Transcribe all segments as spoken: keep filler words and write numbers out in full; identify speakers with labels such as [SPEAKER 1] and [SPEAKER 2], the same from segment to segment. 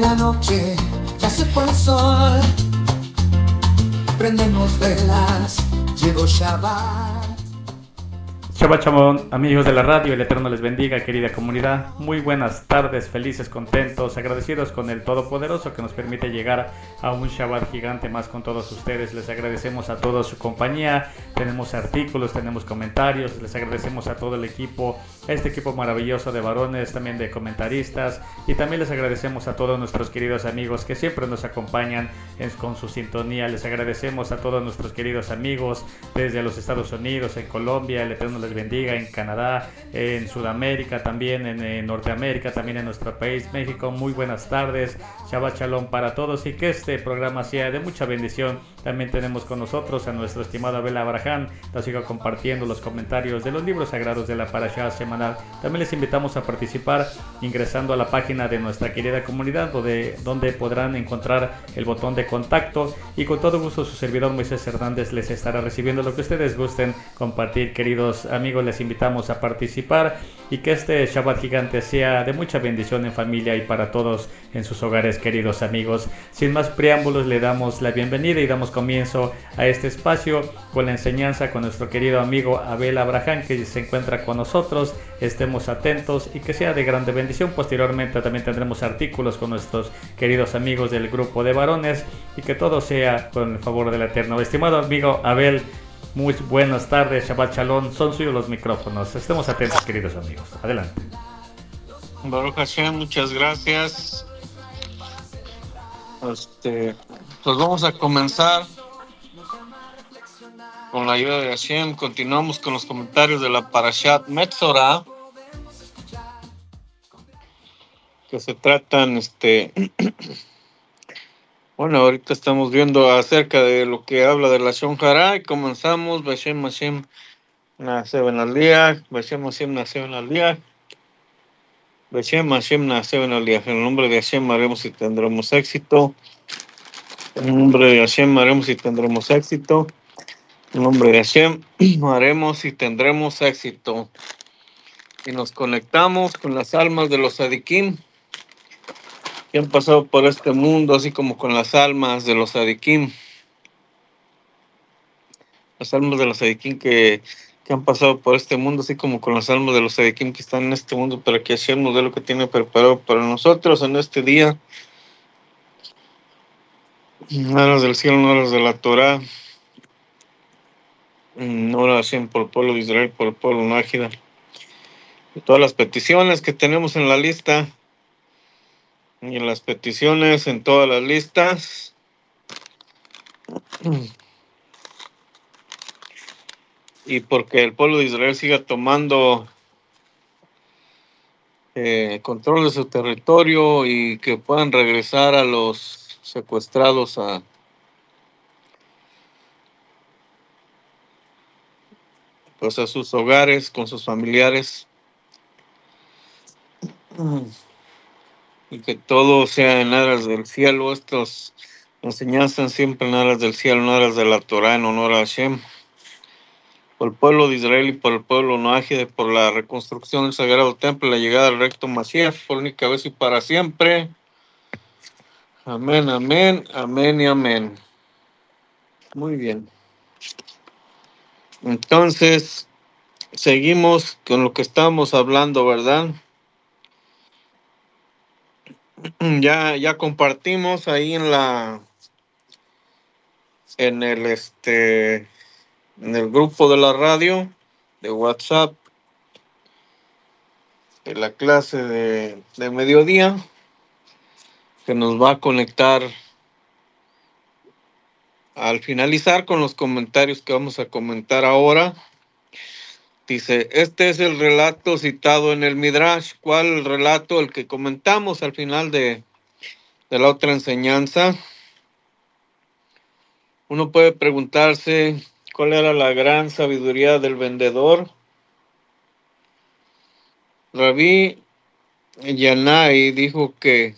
[SPEAKER 1] la noche, ya se fue el sol. Prendemos velas, llegó Shabbat.
[SPEAKER 2] Shabbat Shalom, amigos de la radio, el Eterno les bendiga, querida comunidad. Muy buenas tardes, felices, contentos, agradecidos con el Todopoderoso que nos permite llegar a un Shabbat gigante más con todos ustedes. Les agradecemos a toda su compañía, tenemos artículos, tenemos comentarios, les agradecemos a todo el equipo, a este equipo maravilloso de varones, también de comentaristas, y también les agradecemos a todos nuestros queridos amigos que siempre nos acompañan en, con su sintonía. Les agradecemos a todos nuestros queridos amigos desde los Estados Unidos, en Colombia, el Eterno les bendiga, en Canadá, en Sudamérica, también en, en Norteamérica, también en nuestro país, México. Muy buenas tardes, Shabbat Shalom para todos, y que este programa sea de mucha bendición. También tenemos con nosotros a nuestro estimado Abel Abraham, nos siga compartiendo los comentarios de los libros sagrados de la Parashá semanal. También les invitamos a participar ingresando a la página de nuestra querida comunidad, donde, donde podrán encontrar el botón de contacto, y con todo gusto su servidor Moisés Hernández les estará recibiendo lo que ustedes gusten compartir. Queridos amigos, les invitamos a participar, y que este Shabbat gigante sea de mucha bendición en familia y para todos en sus hogares, queridos amigos. Sin más preámbulos, le damos la bienvenida y damos comienzo a este espacio con la enseñanza con nuestro querido amigo Abel Abraham, que se encuentra con nosotros. Estemos atentos y que sea de grande bendición. Posteriormente también tendremos artículos con nuestros queridos amigos del grupo de varones, y que todo sea con el favor del Eterno. Estimado amigo Abel, muy buenas tardes, Shabbat Shalom, son suyos los micrófonos. Estemos atentos, queridos amigos. Adelante.
[SPEAKER 3] Baruch Hashem, muchas gracias. Este, pues vamos a comenzar con la ayuda de Hashem. Continuamos con los comentarios de la Parashat Metzorah, que se tratan, este, bueno, ahorita estamos viendo acerca de lo que habla de la Lashon Hara, y comenzamos. Beshem Hashem Naaseh ben Aliach, Beshem Hashem Naaseh ben Aliach, Beshem Hashem Naaseh ben Aliach. En el nombre de Hashem haremos y tendremos éxito. En el nombre de Hashem haremos y tendremos éxito. En el nombre de Hashem haremos y tendremos éxito. Y nos conectamos con las almas de los Sadikim que han pasado por este mundo, así como con las almas de los Sadikim. Las almas de los Sadikim que, que han pasado por este mundo, así como con las almas de los Sadikim que están en este mundo, para que Hashem nos dé lo que tiene preparado para nosotros en este día. Horas del cielo, horas de la Torah. Oración por el pueblo de Israel, por el pueblo nájida. Y todas las peticiones que tenemos en la lista. Y en las peticiones en todas las listas. Y porque el pueblo de Israel siga tomando eh, control de su territorio, y que puedan regresar a los secuestrados a pues a sus hogares con sus familiares, y que todo sea en aras del cielo. Estas enseñanzas siempre en aras del cielo, en aras de la Torah, en honor a Hashem, por el pueblo de Israel y por el pueblo nájide, por la reconstrucción del sagrado templo, la llegada del recto Mashiach, por única vez y para siempre. Amén, amén, amén y amén. Muy bien. Entonces, seguimos con lo que estábamos hablando, ¿verdad? Ya, ya compartimos ahí en la, en el, este, en el grupo de la radio de WhatsApp, de la clase de, de mediodía, que nos va a conectar al finalizar con los comentarios que vamos a comentar ahora. Dice, este es el relato citado en el Midrash. ¿Cuál relato? El que comentamos al final de, de la otra enseñanza. Uno puede preguntarse cuál era la gran sabiduría del vendedor. Rabí Yanai dijo que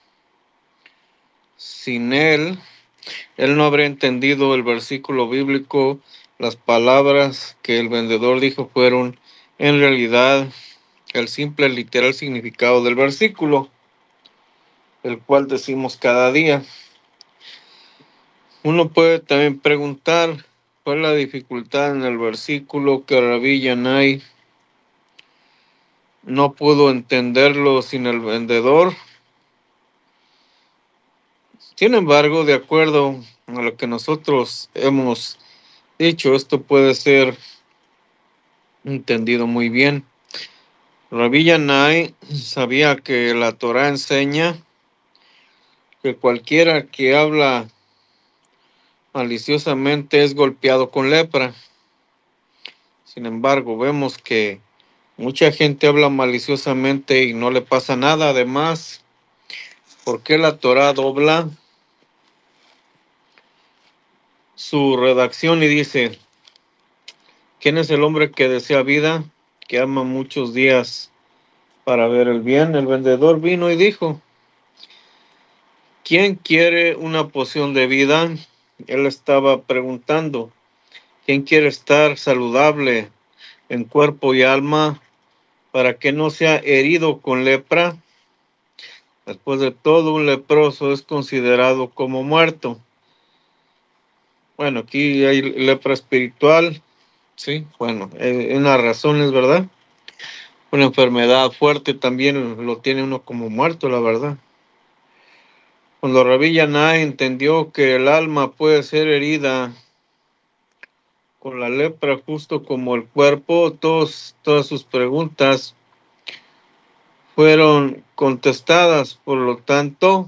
[SPEAKER 3] sin él, él no habría entendido el versículo bíblico. Las palabras que el vendedor dijo fueron en realidad el simple literal significado del versículo. el cual decimos cada día. Uno puede también preguntar cuál es la dificultad en el versículo que Rabí Yanai no pudo entenderlo sin el vendedor. Sin embargo, de acuerdo a lo que nosotros hemos dicho, esto puede ser entendido muy bien. Rabí Yanai sabía que la Torá enseña que cualquiera que habla maliciosamente es golpeado con lepra. Sin embargo, vemos que mucha gente habla maliciosamente y no le pasa nada. Además, ¿por qué la Torá dobla su redacción y dice: ¿quién es el hombre que desea vida, que ama muchos días para ver el bien? El vendedor vino y dijo: ¿quién quiere una poción de vida? Él estaba preguntando: ¿quién quiere estar saludable en cuerpo y alma para que no sea herido con lepra? Después de todo, un leproso es considerado como muerto. Bueno, aquí hay lepra espiritual, sí, bueno, es una razón, es verdad. Una enfermedad fuerte también lo tiene uno como muerto, la verdad. Cuando Rabí Yanai entendió que el alma puede ser herida con la lepra justo como el cuerpo, todos, todas sus preguntas fueron contestadas. Por lo tanto,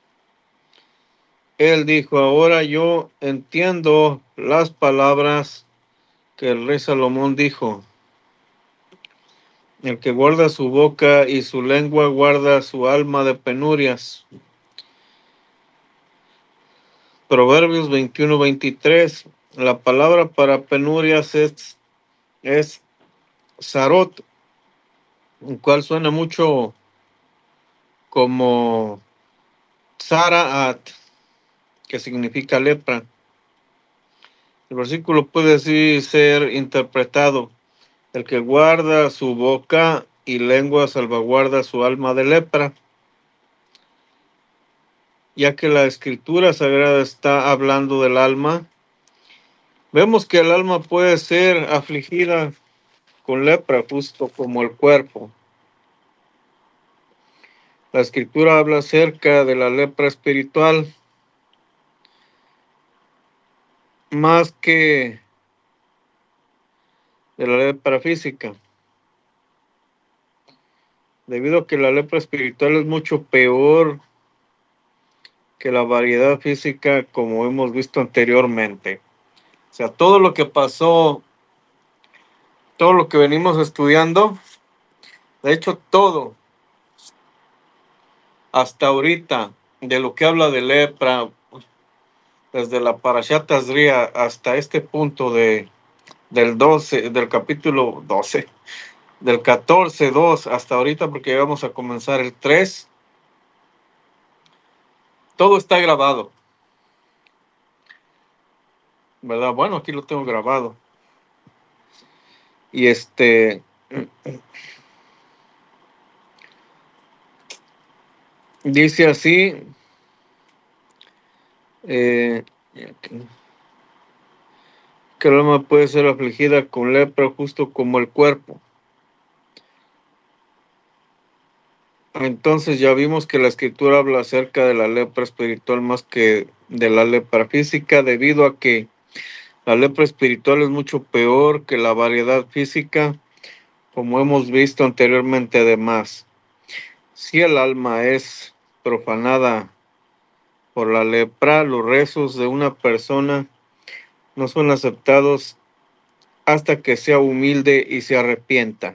[SPEAKER 3] él dijo: ahora yo entiendo las palabras que el rey Salomón dijo: el que guarda su boca y su lengua guarda su alma de penurias. Proverbios veintiuno veintitrés. La palabra para penurias es, es zarot, el cual suena mucho como zaraat, que significa lepra. El versículo puede así ser interpretado: el que guarda su boca y lengua salvaguarda su alma de lepra, ya que la escritura sagrada está hablando del alma. Vemos que el alma puede ser afligida con lepra, justo como el cuerpo. La escritura habla acerca de la lepra espiritual más que de la lepra física, debido a que la lepra espiritual es mucho peor que la variedad física, como hemos visto anteriormente. O sea, todo lo que pasó, todo lo que venimos estudiando, de hecho todo, hasta ahorita, de lo que habla de lepra, desde la Parashat Tazria hasta este punto de, del doce, del capítulo doce, del catorce dos hasta ahorita, porque ya vamos a comenzar el tres, todo está grabado, ¿verdad? Bueno, aquí lo tengo grabado. Y este, dice así, eh, que el alma puede ser afligida con lepra justo como el cuerpo. Entonces ya vimos que la escritura habla acerca de la lepra espiritual más que de la lepra física, debido a que la lepra espiritual es mucho peor que la variedad física, como hemos visto anteriormente. Además, si el alma es profanada por la lepra, los rezos de una persona no son aceptados hasta que sea humilde y se arrepienta.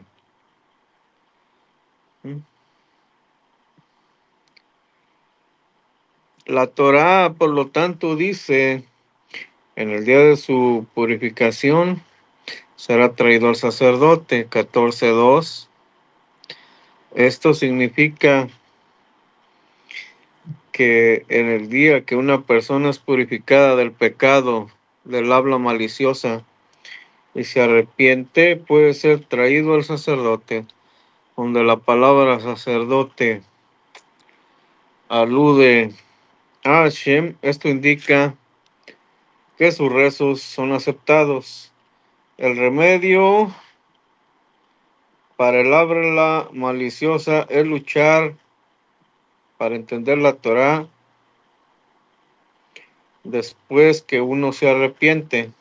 [SPEAKER 3] La Torá, por lo tanto, dice: en el día de su purificación será traído al sacerdote, catorce dos. Esto significa que en el día que una persona es purificada del pecado, del habla maliciosa, y se arrepiente, puede ser traído al sacerdote, donde la palabra sacerdote alude a Hashem, esto indica que sus rezos son aceptados. El remedio para el habla maliciosa es luchar para entender la Torá después que uno se arrepiente.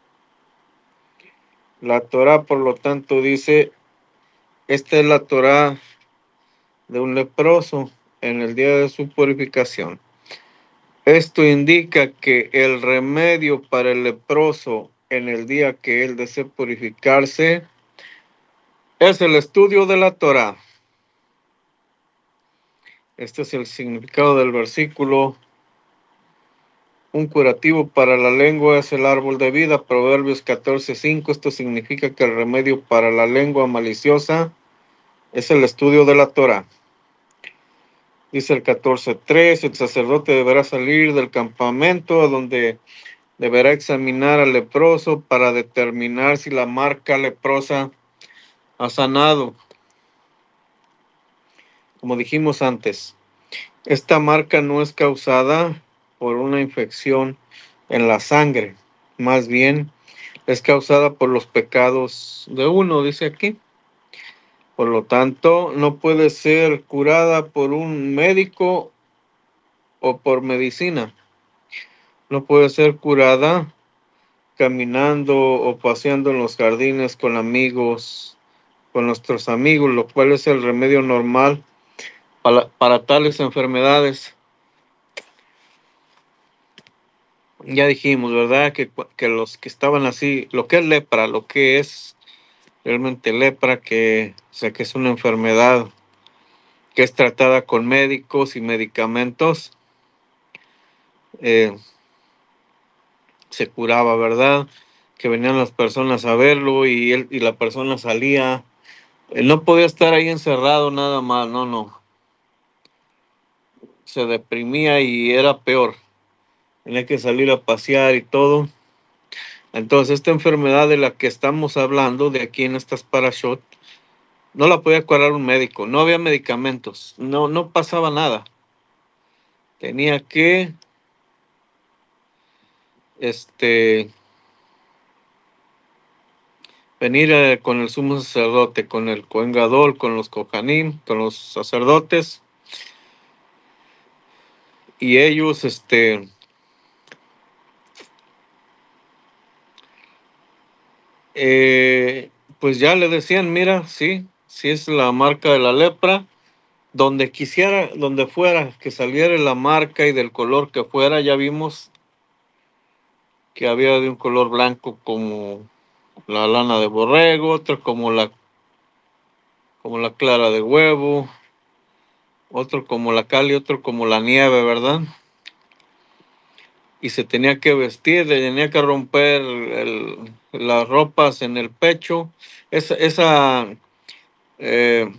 [SPEAKER 3] La Torá, por lo tanto, dice, esta es la Torá de un leproso en el día de su purificación. Esto indica que el remedio para el leproso en el día que él desee purificarse es el estudio de la Torá. Este es el significado del versículo. Un curativo para la lengua es el árbol de vida, Proverbios catorce cinco. Esto significa que el remedio para la lengua maliciosa es el estudio de la Torá. Dice el catorce tres, el sacerdote deberá salir del campamento a donde deberá examinar al leproso para determinar si la marca leprosa ha sanado. Como dijimos antes, esta marca no es causada por una infección en la sangre, más bien es causada por los pecados de uno, dice aquí. Por lo tanto, no puede ser curada por un médico o por medicina. No puede ser curada caminando o paseando en los jardines con amigos, con nuestros amigos, lo cual es el remedio normal para, para tales enfermedades. Ya dijimos, ¿verdad? Que, que los que estaban así, lo que es lepra, lo que es realmente lepra, que, o sea, que es una enfermedad que es tratada con médicos y medicamentos, eh, se curaba, ¿verdad? Que venían las personas a verlo y, él, y la persona salía. Él no podía estar ahí encerrado nada más, no, no. Se deprimía y era peor. Tenía que salir a pasear y todo. Entonces, esta enfermedad de la que estamos hablando, de aquí en estas parashot, no la podía curar un médico. No había medicamentos. No, no pasaba nada. Tenía que, este, venir eh, con el sumo sacerdote, con el Cohen Gadol, con los Kohanim, con los sacerdotes. Y ellos, este, Eh, pues ya le decían, mira, sí, sí es la marca de la lepra, donde quisiera, donde fuera que saliera la marca y del color que fuera, ya vimos que había de un color blanco como la lana de borrego, otro como la, como la clara de huevo, otro como la cal y otro como la nieve, ¿verdad? Y se tenía que vestir, tenía que romper el, las ropas en el pecho. Esa, esa eh,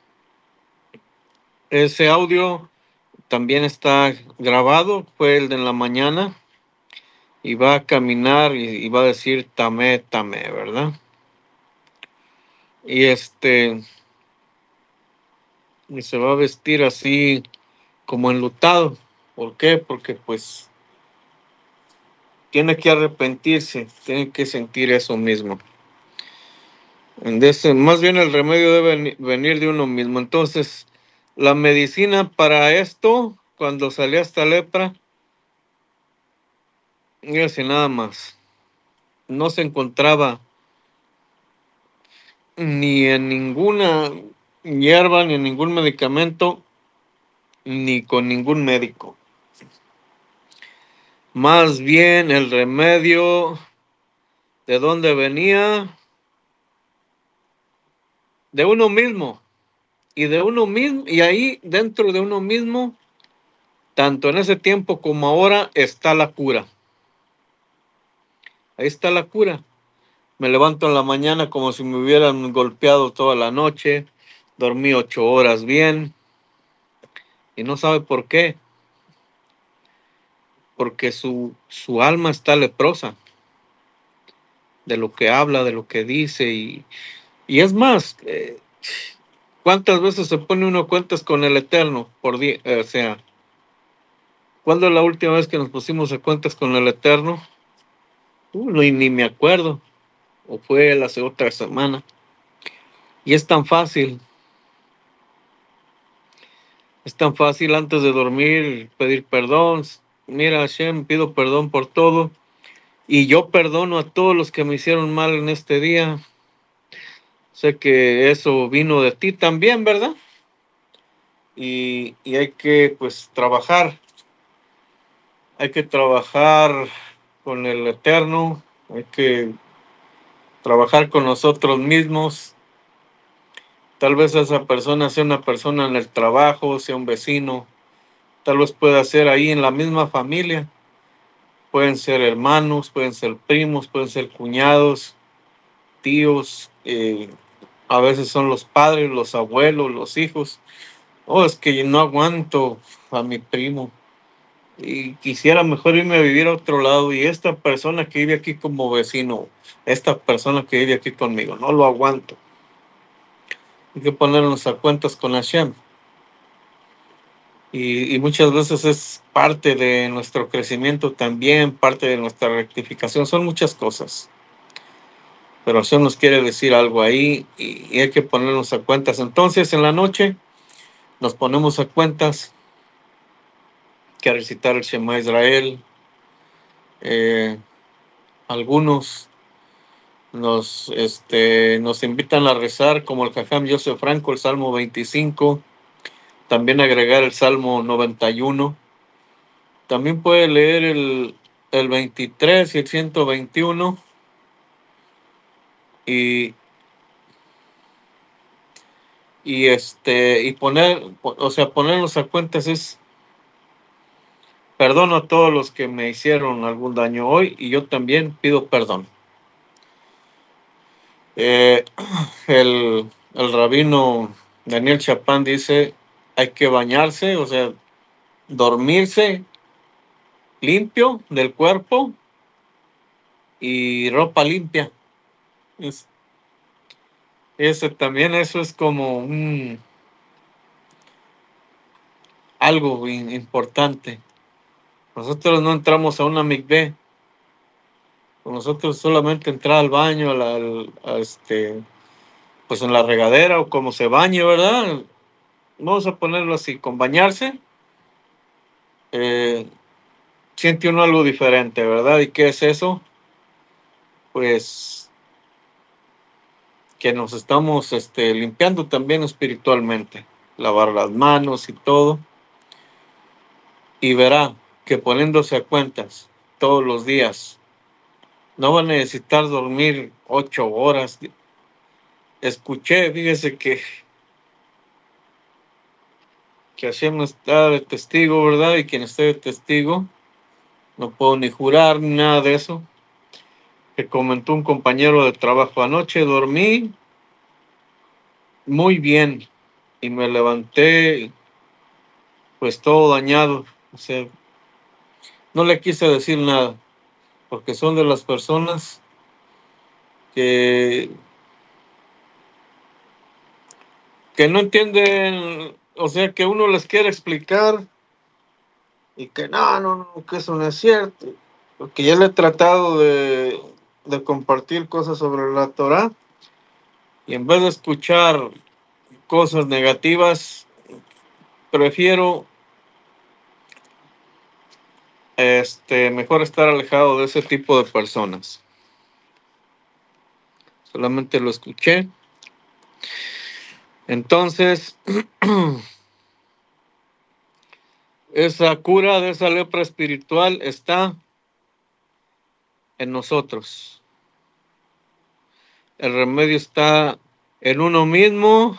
[SPEAKER 3] ese audio también está grabado, fue el de en la mañana, y va a caminar y, y va a decir tamé, tamé, ¿verdad? Y este, y se va a vestir así como enlutado. ¿Por qué? Porque pues tiene que arrepentirse, tiene que sentir eso mismo. De ese, más bien el remedio debe venir de uno mismo. Entonces, la medicina para esto, cuando salía esta lepra, fíjense nada más, no se encontraba ni en ninguna hierba, ni en ningún medicamento, ni con ningún médico. Más bien el remedio, ¿de dónde venía? De uno mismo. Y de uno mismo, y ahí dentro de uno mismo, tanto en ese tiempo como ahora, está la cura. Ahí está la cura. Me levanto en la mañana como si me hubieran golpeado toda la noche, dormí ocho horas bien, y no sabe por qué. Porque su, su alma está leprosa de lo que habla, de lo que dice, y, y es más, eh, ¿cuántas veces se pone uno cuentas con el Eterno? Por día, eh, o sea, ¿Cuándo es la última vez que nos pusimos a cuentas con el Eterno? Uh, no, y ni me acuerdo. O fue la otra semana. Y es tan fácil. Es tan fácil antes de dormir pedir perdón. Mira, Hashem, pido perdón por todo. Y yo perdono a todos los que me hicieron mal en este día. Sé que eso vino de ti también, ¿verdad? Y, y hay que, pues, trabajar. Hay que trabajar con el Eterno. Hay que trabajar con nosotros mismos. Tal vez esa persona sea una persona en el trabajo, sea un vecino. Tal vez pueda ser ahí en la misma familia. Pueden ser hermanos, pueden ser primos, pueden ser cuñados, tíos. Eh, a veces son los padres, los abuelos, los hijos. Oh, es que yo no aguanto a mi primo. Y quisiera mejor irme a vivir a otro lado. Y esta persona que vive aquí como vecino, esta persona que vive aquí conmigo, no lo aguanto. Hay que ponernos a cuentas con Hashem. Y, y muchas veces es parte de nuestro crecimiento también, parte de nuestra rectificación. Son muchas cosas. Pero Hashem nos quiere decir algo ahí y, y hay que ponernos a cuentas. Entonces, en la noche nos ponemos a cuentas que recitar el Shema Israel. Eh, algunos nos, este, nos invitan a rezar como el Jajam Yosef Franco, el Salmo veinticinco. También agregar el Salmo noventa y uno. También puede leer el, el veintitrés y el ciento veintiuno. Y, y, este, y poner, o sea, ponernos a cuentas es: perdono a todos los que me hicieron algún daño hoy y yo también pido perdón. Eh, el, el rabino Daniel Chapán dice: hay que bañarse, o sea, dormirse limpio del cuerpo y ropa limpia. Es, ese también, eso es como un, algo in, importante. Nosotros no entramos a una mikveh. Nosotros solamente entrar al baño, a la, a este, pues en la regadera o como se bañe, ¿verdad? Vamos a ponerlo así, con bañarse, eh, siente uno algo diferente, ¿verdad? ¿Y qué es eso? Pues que nos estamos este, limpiando también espiritualmente, lavar las manos y todo. Y verá que poniéndose a cuentas todos los días, no va a necesitar dormir ocho horas. Escuché, fíjese que que Hashem está de testigo, ¿verdad? Y quien esté de testigo, no puedo ni jurar ni nada de eso, que comentó un compañero de trabajo: anoche dormí muy bien y me levanté pues todo dañado. O sea, no le quise decir nada, porque son de las personas que, que no entienden, o sea, que uno les quiere explicar y que no, no, no, que eso no es cierto. Porque ya le he tratado de, de compartir cosas sobre la Torah y en vez de escuchar cosas negativas, prefiero este, mejor estar alejado de ese tipo de personas. Solamente lo escuché. Entonces, esa cura de esa lepra espiritual está en nosotros. El remedio está en uno mismo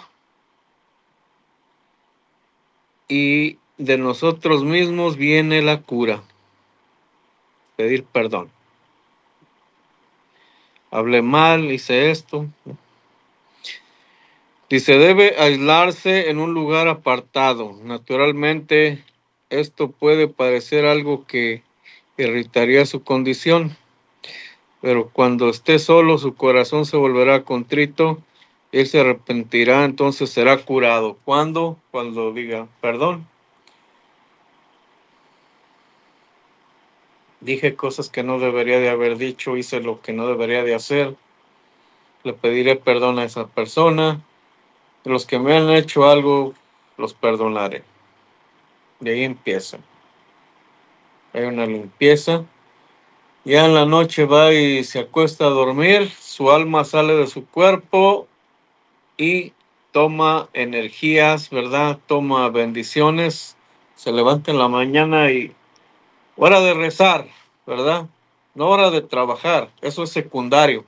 [SPEAKER 3] y de nosotros mismos viene la cura. Pedir perdón. Hablé mal, hice esto. Dice: debe aislarse en un lugar apartado. Naturalmente, esto puede parecer algo que irritaría su condición, pero cuando esté solo, su corazón se volverá contrito, él se arrepentirá, entonces será curado. ¿Cuándo? Cuando diga perdón. dije cosas que no debería de haber dicho, hice lo que no debería de hacer, le pediré perdón a esa persona. Los que me han hecho algo, los perdonaré. De ahí empieza. Hay una limpieza. Ya en la noche va y se acuesta a dormir, su alma sale de su cuerpo y toma energías, ¿verdad? Toma bendiciones. Se levanta en la mañana y hora de rezar, ¿verdad? No hora de trabajar, eso es secundario.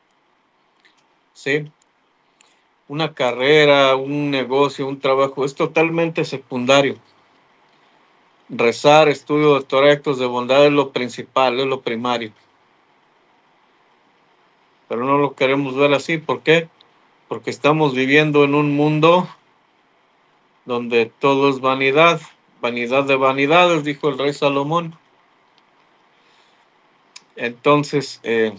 [SPEAKER 3] ¿Sí? Una carrera, un negocio, un trabajo, es totalmente secundario. Rezar, estudio de Torah, actos de bondad es lo principal, es lo primario. Pero no lo queremos ver así, ¿por qué? Porque estamos viviendo en un mundo donde todo es vanidad, vanidad de vanidades, dijo el rey Salomón. Entonces, eh,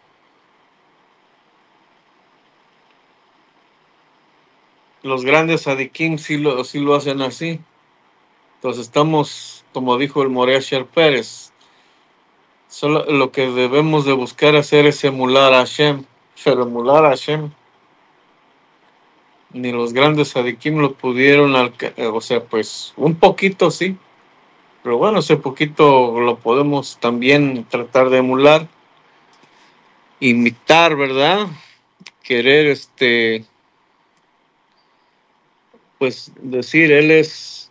[SPEAKER 3] los grandes adikim sí lo, sí lo hacen así. Entonces estamos, como dijo el Morea Sher Pérez, solo lo que debemos de buscar hacer es emular a Hashem, pero emular a Hashem, ni los grandes adikim lo pudieron, o sea, pues un poquito sí, pero bueno, ese poquito lo podemos también tratar de emular, imitar, ¿verdad? Querer, este, pues decir, él es,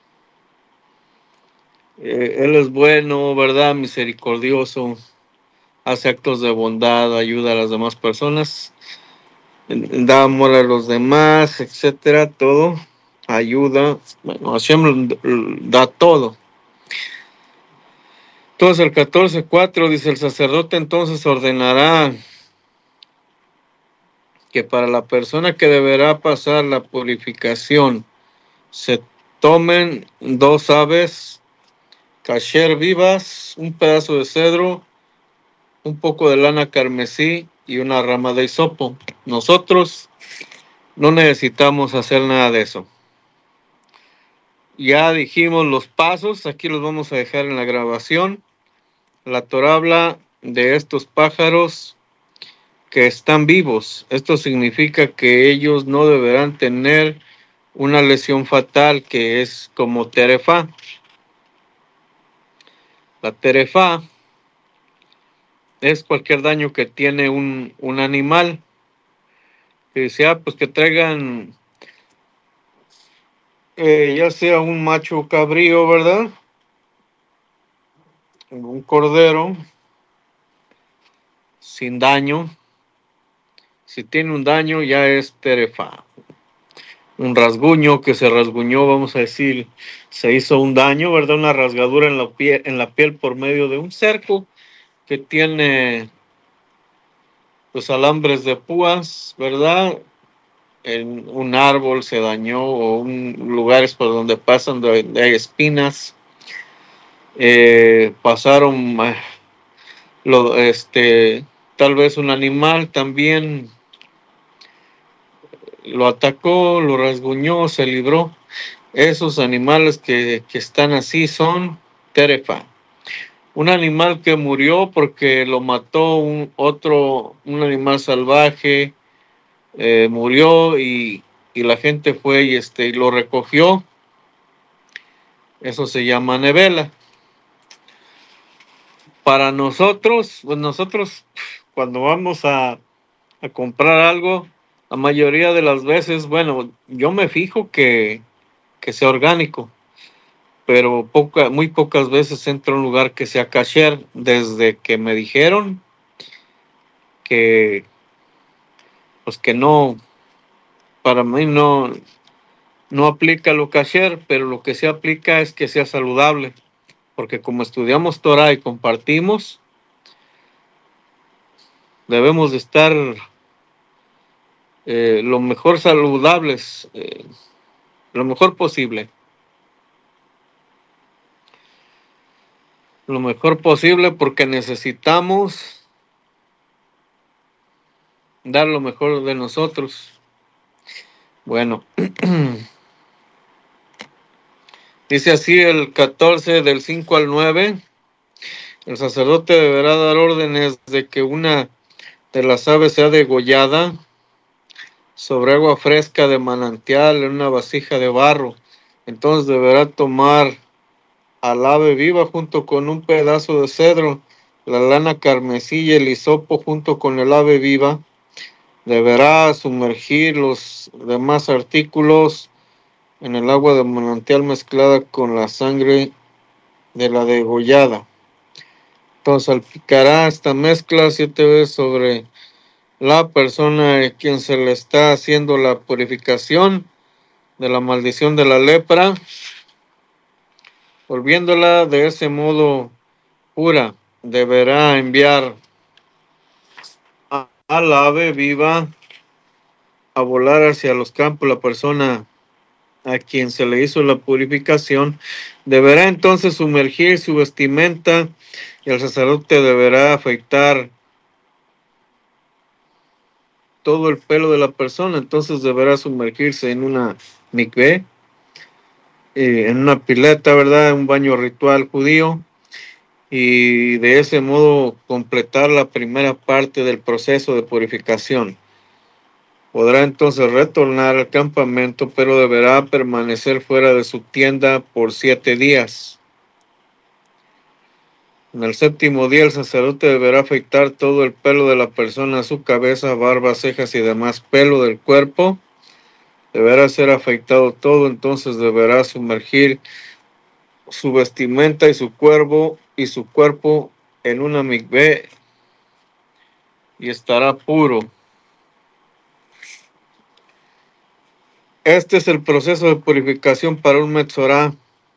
[SPEAKER 3] eh, él es bueno, ¿verdad? Misericordioso, hace actos de bondad, ayuda a las demás personas, da amor a los demás, etcétera, todo, ayuda, bueno, Hashem da todo. Entonces el catorce cuatro dice, el sacerdote entonces ordenará que para la persona que deberá pasar la purificación se tomen dos aves kasher vivas, un pedazo de cedro, un poco de lana carmesí y una rama de hisopo. Nosotros no necesitamos hacer nada de eso. Ya dijimos los pasos, aquí los vamos a dejar en la grabación. La Torah habla de estos pájaros que están vivos. Esto significa que ellos no deberán tener una lesión fatal que es como terefá. La terefá es cualquier daño que tiene un, un animal. Que sea, pues que traigan eh, ya sea un macho cabrío, ¿verdad? Un cordero sin daño. Si tiene un daño, ya es terefá. Un rasguño que se rasguñó, vamos a decir, se hizo un daño, ¿verdad? Una rasgadura en la piel, en la piel por medio de un cerco que tiene los alambres de púas, ¿verdad? En un árbol se dañó o un lugares por donde pasan de, de hay espinas. Eh, pasaron eh, lo, este, tal vez un animal también lo atacó, lo rasguñó, se libró. Esos animales que, que están así son terefa. Un animal que murió porque lo mató un otro, un animal salvaje, eh, murió y, y la gente fue y, este, y lo recogió. Eso se llama nevela. Para nosotros, pues nosotros cuando vamos a, a comprar algo, la mayoría de las veces, bueno, yo me fijo que, que sea orgánico, pero poca, muy pocas veces entro a un lugar que sea kasher. Desde que me dijeron que, pues que no, para mí no, no aplica lo kasher, pero lo que sí aplica es que sea saludable, porque como estudiamos Torah y compartimos, debemos de estar eh, lo mejor saludables, eh, lo mejor posible. Lo mejor posible porque necesitamos dar lo mejor de nosotros. Bueno, dice así el catorce del cinco al nueve. El sacerdote deberá dar órdenes de que una de las aves sea degollada sobre agua fresca de manantial en una vasija de barro. Entonces deberá tomar al ave viva junto con un pedazo de cedro, la lana carmesí y el hisopo junto con el ave viva. Deberá sumergir los demás artículos en el agua de manantial mezclada con la sangre de la degollada. Entonces salpicará esta mezcla siete veces sobre la persona a quien se le está haciendo la purificación de la maldición de la lepra, volviéndola de ese modo pura. Deberá enviar a, a la ave viva a volar hacia los campos. La persona a quien se le hizo la purificación deberá entonces sumergir su vestimenta y el sacerdote deberá afeitar todo el pelo de la persona. Entonces deberá sumergirse en una mikveh, eh, en una pileta, ¿verdad? Un baño ritual judío, y de ese modo completar la primera parte del proceso de purificación. Podrá entonces retornar al campamento, pero deberá permanecer fuera de su tienda por siete días. En el séptimo día el sacerdote deberá afeitar todo el pelo de la persona, su cabeza, barba, cejas y demás pelo del cuerpo. Deberá ser afeitado todo, entonces deberá sumergir su vestimenta y su cuerpo y su cuerpo en una mikveh y estará puro. Este es el proceso de purificación para un metzorá.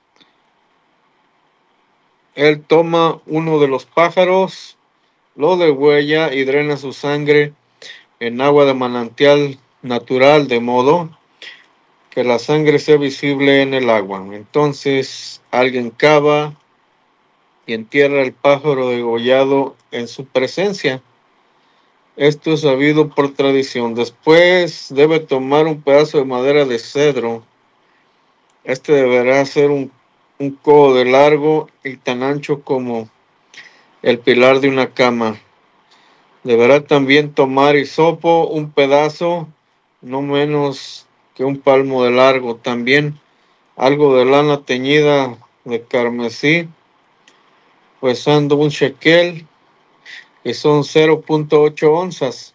[SPEAKER 3] Él toma uno de los pájaros, lo degüella y drena su sangre en agua de manantial natural, de modo que la sangre sea visible en el agua. Entonces alguien cava y entierra el pájaro degollado en su presencia. Esto es sabido por tradición. Después debe tomar un pedazo de madera de cedro. Este deberá ser un, un codo de largo y tan ancho como el pilar de una cama. Deberá también tomar hisopo, un pedazo no menos que un palmo de largo. También algo de lana teñida de carmesí, pesando un shekel, que son cero punto ocho onzas.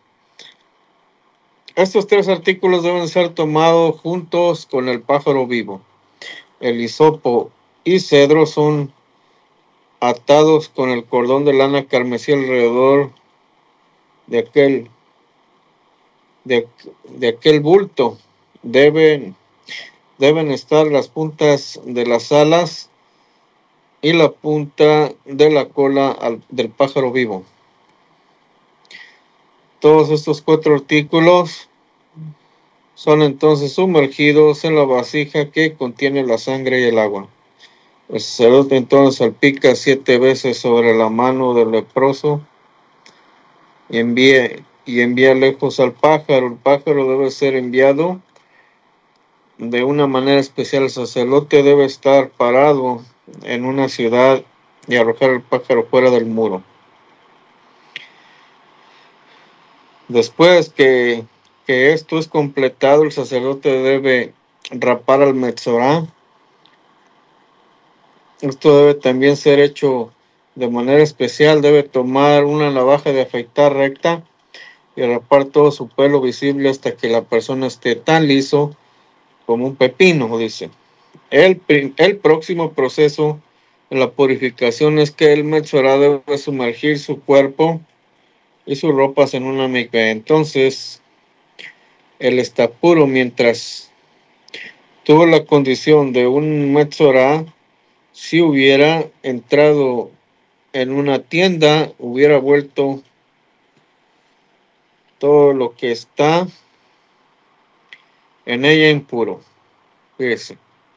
[SPEAKER 3] Estos tres artículos deben ser tomados juntos con el pájaro vivo. El hisopo y cedro son atados con el cordón de lana carmesí alrededor de aquel, de, de aquel bulto. Deben, deben estar las puntas de las alas y la punta de la cola al, del pájaro vivo. Todos estos cuatro artículos son entonces sumergidos en la vasija que contiene la sangre y el agua. El sacerdote entonces salpica siete veces sobre la mano del leproso y envía, y envía lejos al pájaro. El pájaro debe ser enviado de una manera especial. El sacerdote debe estar parado en una ciudad y arrojar el pájaro fuera del muro. Después que, que esto es completado, el sacerdote debe rapar al metzorá. Esto debe también ser hecho de manera especial. Debe tomar una navaja de afeitar recta y rapar todo su pelo visible hasta que la persona esté tan liso como un pepino, dice. El, el próximo proceso de la purificación es que el metzorá debe sumergir su cuerpo y sus ropas en una mikveh. Entonces él está puro. Mientras tuvo la condición de un metzorá, si hubiera entrado en una tienda, hubiera vuelto todo lo que está en ella impuro. Fíjese.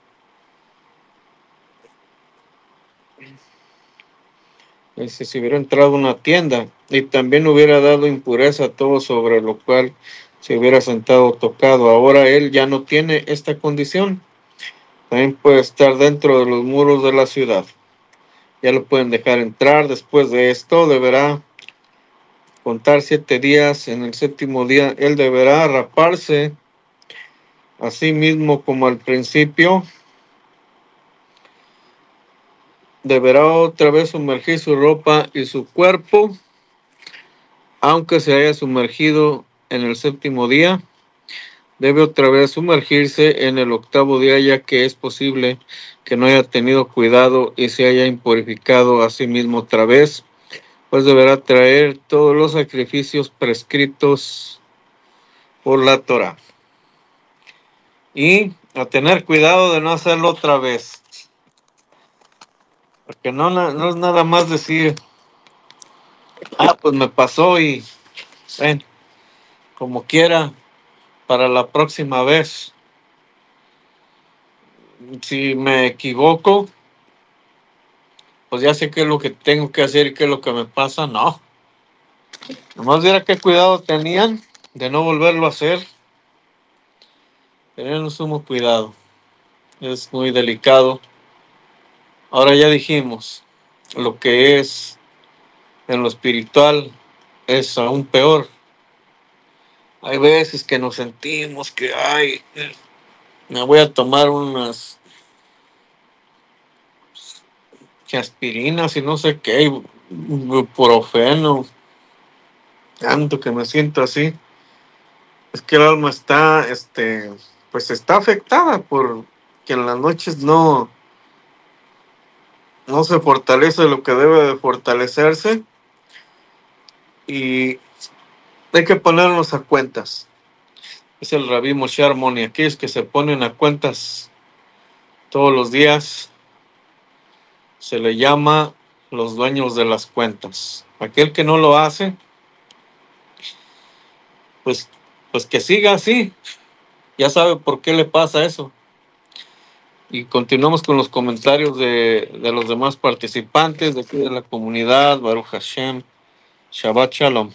[SPEAKER 3] Dice, si hubiera entrado a una tienda y también hubiera dado impureza a todo sobre lo cual se hubiera sentado o tocado. Ahora él ya no tiene esta condición. También puede estar dentro de los muros de la ciudad. ya lo pueden dejar entrar. Después de esto deberá contar siete días. En el séptimo día él deberá raparse así mismo como al principio. Deberá otra vez sumergir su ropa y su cuerpo, aunque se haya sumergido en el séptimo día. Debe otra vez sumergirse en el octavo día, ya que es posible que no haya tenido cuidado y se haya impurificado a sí mismo otra vez, pues deberá traer todos los sacrificios prescritos por la Torah. Y a tener cuidado de no hacerlo otra vez, porque no, no es nada más decir, ah, pues me pasó y ven, como quiera, para la próxima vez. Si me equivoco, pues ya sé qué es lo que tengo que hacer y qué es lo que me pasa. No. Nomás viera qué cuidado tenían de no volverlo a hacer. Tenían un sumo cuidado. Es muy delicado. Ahora ya dijimos, lo que es en lo espiritual es aún peor. Hay veces que nos sentimos que, ay, me voy a tomar unas aspirinas y no sé qué, ibuprofeno, tanto que me siento así. Es que el alma está, este, pues está afectada por que en las noches no, no se fortalece lo que debe de fortalecerse, y hay que ponernos a cuentas. Es el Rabí Moshe Armoni, aquellos que se ponen a cuentas todos los días, se le llama los dueños de las cuentas. Aquel que no lo hace, pues, pues que siga así. Ya sabe por qué le pasa eso. Y continuamos con los comentarios de, de los demás participantes de aquí de la comunidad. Baruch Hashem. Shabbat Shalom.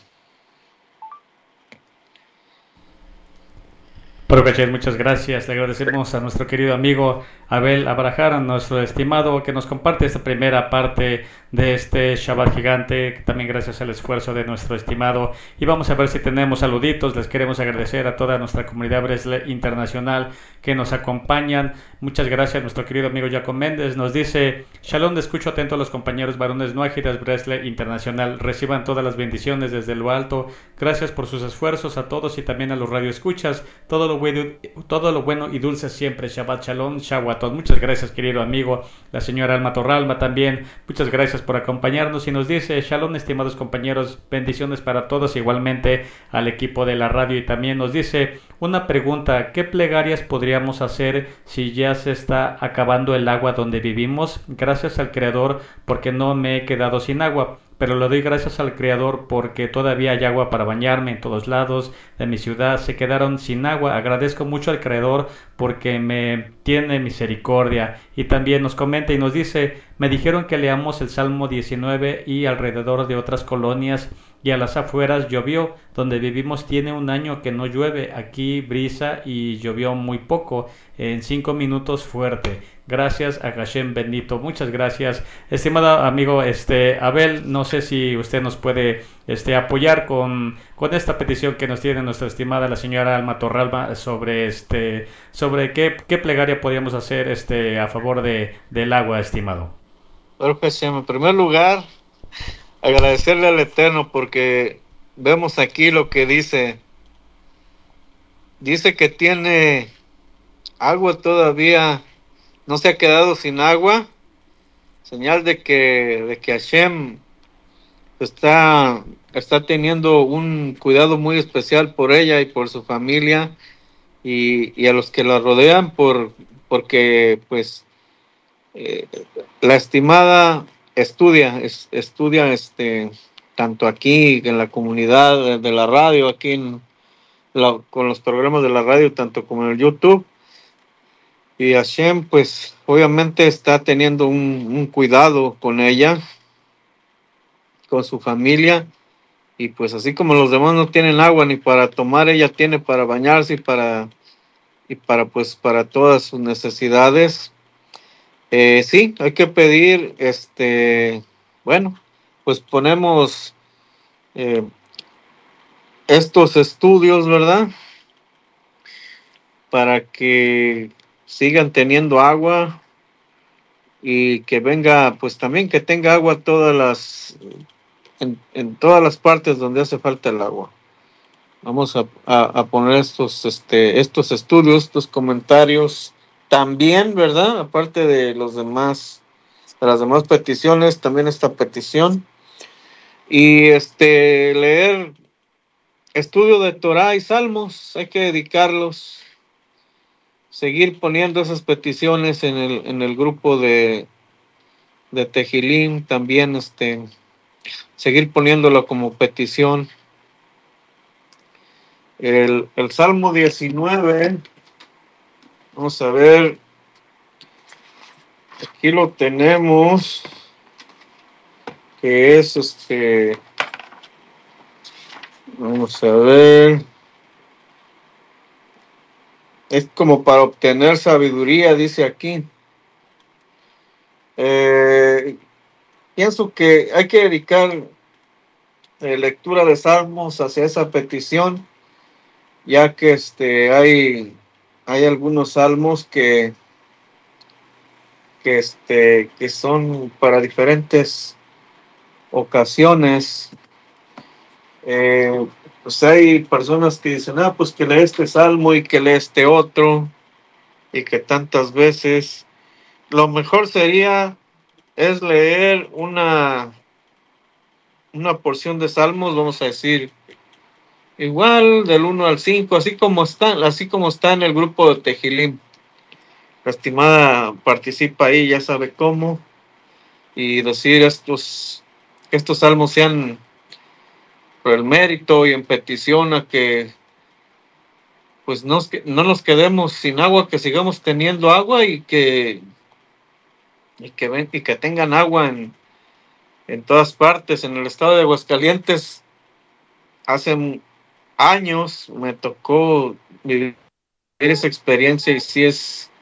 [SPEAKER 2] Baruch, muchas gracias. Le agradecemos a nuestro querido amigo Abel Abrajar, a nuestro estimado, que nos comparte esta primera parte de este Shabbat gigante, también gracias al esfuerzo de nuestro estimado. Y vamos a ver si tenemos saluditos. Les queremos agradecer a toda nuestra comunidad Bresle Internacional que nos acompañan. Muchas gracias a nuestro querido amigo Jacob Méndez. Nos dice, Shalom, escucho atento a los compañeros varones no ágidas Bresle Internacional. Reciban todas las bendiciones desde lo alto. Gracias por sus esfuerzos a todos y también a los radioescuchas. Todo lo bueno, todo lo bueno y dulce siempre. Shabbat Shalom, Shawatot. Muchas gracias, querido amigo. La señora Alma Torralba también. Muchas gracias por acompañarnos y nos dice, Shalom, estimados compañeros, bendiciones para todos, igualmente al equipo de la radio. Y también nos dice una pregunta, ¿qué plegarias podríamos hacer si ya se está acabando el agua donde vivimos? Gracias al Creador porque no me he quedado sin agua, pero le doy gracias al Creador porque todavía hay agua para bañarme. En todos lados de mi ciudad se quedaron sin agua. Agradezco mucho al Creador porque me tiene misericordia. Y también nos comenta y nos dice, me dijeron que leamos el Salmo diecinueve y alrededor de otras colonias y a las afueras llovió. Donde vivimos tiene un año que no llueve. Aquí brisa y llovió muy poco, en cinco minutos fuerte. Gracias a Hashem bendito. Muchas gracias, estimado amigo este Abel. No sé si usted nos puede este apoyar con, con esta petición que nos tiene nuestra estimada la señora Alma Torralba sobre este sobre qué, qué plegaria podríamos hacer este a favor de, del agua, estimado.
[SPEAKER 3] Pero Hashem, en primer lugar, agradecerle al Eterno porque vemos aquí lo que dice. Dice que tiene agua todavía, no se ha quedado sin agua, señal de que, de que Hashem está, está teniendo un cuidado muy especial por ella y por su familia y, y a los que la rodean, por, porque pues eh, la estimada estudia, es, estudia este, tanto aquí en la comunidad de, de la radio, aquí en la, con los programas de la radio, tanto como en el YouTube. Y Hashem, pues, obviamente está teniendo un, un cuidado con ella, con su familia. Y pues así como los demás no tienen agua ni para tomar, ella tiene para bañarse y para, y para pues, para todas sus necesidades. Eh, sí, hay que pedir, este, bueno, pues ponemos eh, estos estudios, ¿verdad? Para que sigan teniendo agua y que venga, pues también que tenga agua todas las, en, en todas las partes donde hace falta el agua. Vamos a, a, a poner estos, este, estos estudios, estos comentarios también, ¿verdad? Aparte de los demás, de las demás peticiones, también esta petición. Y este, leer estudio de Torah y Salmos, hay que dedicarlos. Seguir poniendo esas peticiones en el, en el grupo de, de Tejilim, también este, seguir poniéndolo como petición. El, el Salmo diecinueve, vamos a ver, aquí lo tenemos, que es este, vamos a ver, es como para obtener sabiduría, dice aquí. Eh, pienso que hay que dedicar eh, lectura de Salmos hacia esa petición, ya que este, hay, hay algunos salmos que, que, este, que son para diferentes ocasiones. Eh, pues hay personas que dicen, ah, pues que lee este salmo y que lee este otro, y que tantas veces. Lo mejor sería es leer una, una porción de salmos, vamos a decir, igual del uno al cinco, así como está, así como está en el grupo de Tejilim. La estimada participa ahí, ya sabe cómo, y decir estos, que estos salmos sean por el mérito y en petición a que pues no, no nos quedemos sin agua, que sigamos teniendo agua y que y que, ven, y que tengan agua en, en todas partes. En el estado de Aguascalientes hace años me tocó vivir esa experiencia y sí es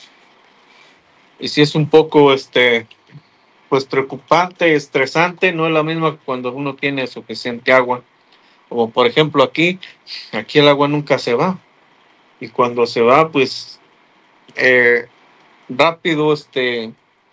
[SPEAKER 3] y sí es un poco este pues preocupante y estresante. No es la misma cuando uno tiene suficiente agua, como por ejemplo aquí aquí el agua nunca se va, y cuando se va pues eh, rápido este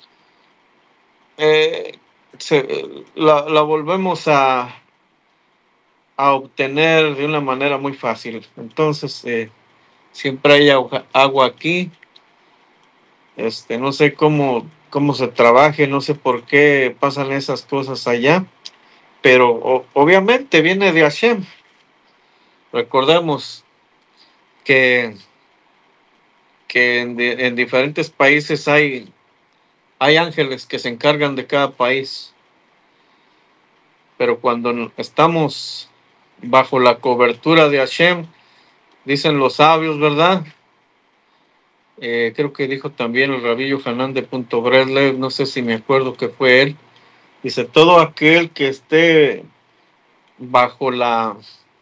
[SPEAKER 3] eh, se, la, la volvemos a a obtener de una manera muy fácil. Entonces eh, siempre hay agua, agua aquí. Este, no sé cómo, cómo se trabaje, no sé por qué pasan esas cosas allá, pero o, obviamente viene de Hashem. Recordemos que, que en, de, en diferentes países hay, hay ángeles que se encargan de cada país, pero cuando estamos bajo la cobertura de Hashem, dicen los sabios, ¿verdad? Eh, creo que dijo también el Rabí Yohanan de Punto Breslev, no sé si me acuerdo que fue él. Dice, todo aquel que esté bajo la,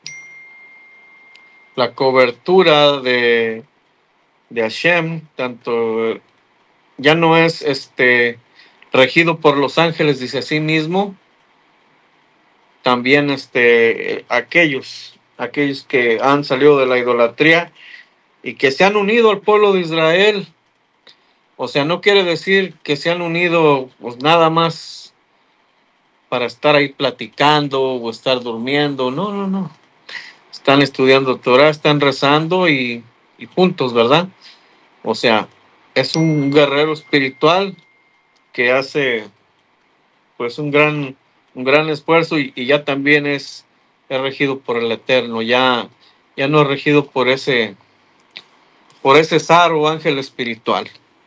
[SPEAKER 3] la cobertura de, de Hashem, tanto ya no es este regido por los ángeles, dice así mismo, también este aquellos, aquellos que han salido de la idolatría y que se han unido al pueblo de Israel. O sea, no quiere decir que se han unido pues nada más para estar ahí platicando o estar durmiendo. No, no, no. Están estudiando Torah, están rezando y, y juntos, ¿verdad? O sea, es un guerrero espiritual que hace pues un gran, un gran esfuerzo y, y ya también es, es regido por el Eterno. Ya, ya no es regido por ese, por ese zar o ángel espiritual.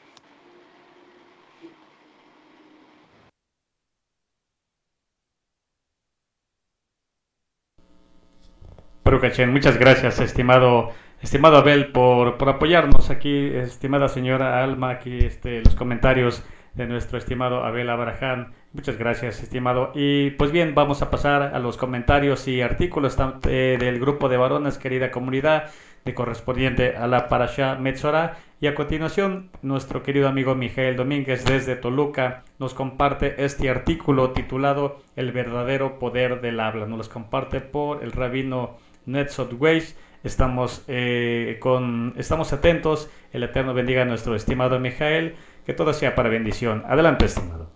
[SPEAKER 2] Baruch, muchas gracias, estimado, estimado Abel, por, por apoyarnos aquí, estimada señora Alma, aquí este, los comentarios de nuestro estimado Abel Abraham. Muchas gracias, estimado. Y pues bien, vamos a pasar a los comentarios y artículos eh, del grupo de varones, querida comunidad, de correspondiente a la Parashá Metzorah. Y a continuación, nuestro querido amigo Mijael Domínguez desde Toluca nos comparte este artículo titulado El verdadero poder del habla. Nos los comparte por el rabino Netzot Weiss. Estamos, eh, con, estamos atentos. El Eterno bendiga a nuestro estimado Mijael. Que todo sea para bendición. Adelante, estimado.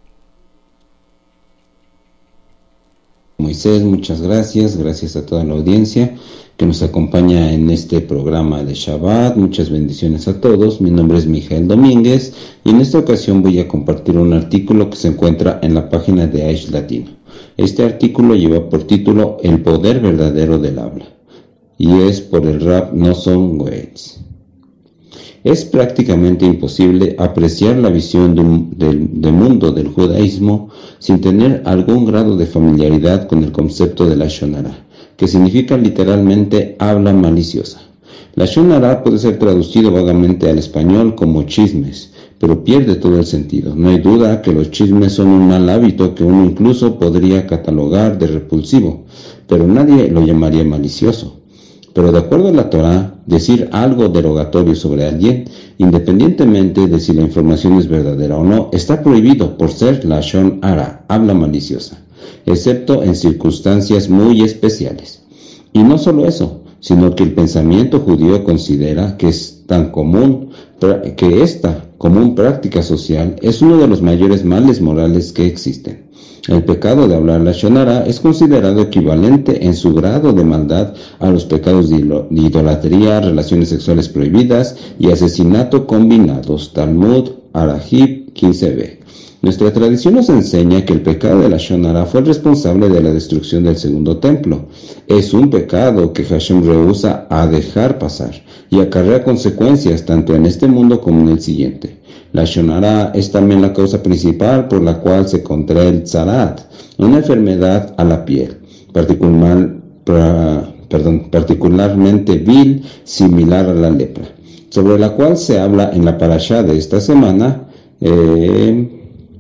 [SPEAKER 4] Moisés, muchas gracias. Gracias a toda la audiencia que nos acompaña en este programa de Shabbat. Muchas bendiciones a todos. Mi nombre es Mijael Domínguez y en esta ocasión voy a compartir un artículo que se encuentra en la página de Aish Latino. Este artículo lleva por título El poder verdadero del habla y es por el Rab Nosson Weiss. Es prácticamente imposible apreciar la visión del de, de mundo del judaísmo sin tener algún grado de familiaridad con el concepto de la Lashon Hara, que significa literalmente habla maliciosa. La Lashon Hara puede ser traducido vagamente al español como chismes, pero pierde todo el sentido. No hay duda que los chismes son un mal hábito que uno incluso podría catalogar de repulsivo, pero nadie lo llamaría malicioso. Pero de acuerdo a la Torá, decir algo derogatorio sobre alguien, independientemente de si la información es verdadera o no, está prohibido por ser Lashon Hara, habla maliciosa, excepto en circunstancias muy especiales. Y no solo eso, sino que el pensamiento judío considera que es tan común, que esta común práctica social es uno de los mayores males morales que existen. El pecado de hablar Lashon Hara es considerado equivalente en su grado de maldad a los pecados de idolatría, relaciones sexuales prohibidas y asesinato combinados. Talmud, Arahib quince b. Nuestra tradición nos enseña que el pecado de Lashon Hara fue el responsable de la destrucción del segundo templo. Es un pecado que Hashem rehúsa a dejar pasar y acarrea consecuencias tanto en este mundo como en el siguiente. Lashon Hara es también la causa principal por la cual se contrae el tzarat, una enfermedad a la piel, particular, pra, perdón, particularmente vil, similar a la lepra, sobre la cual se habla en la parashá de esta semana. Eh,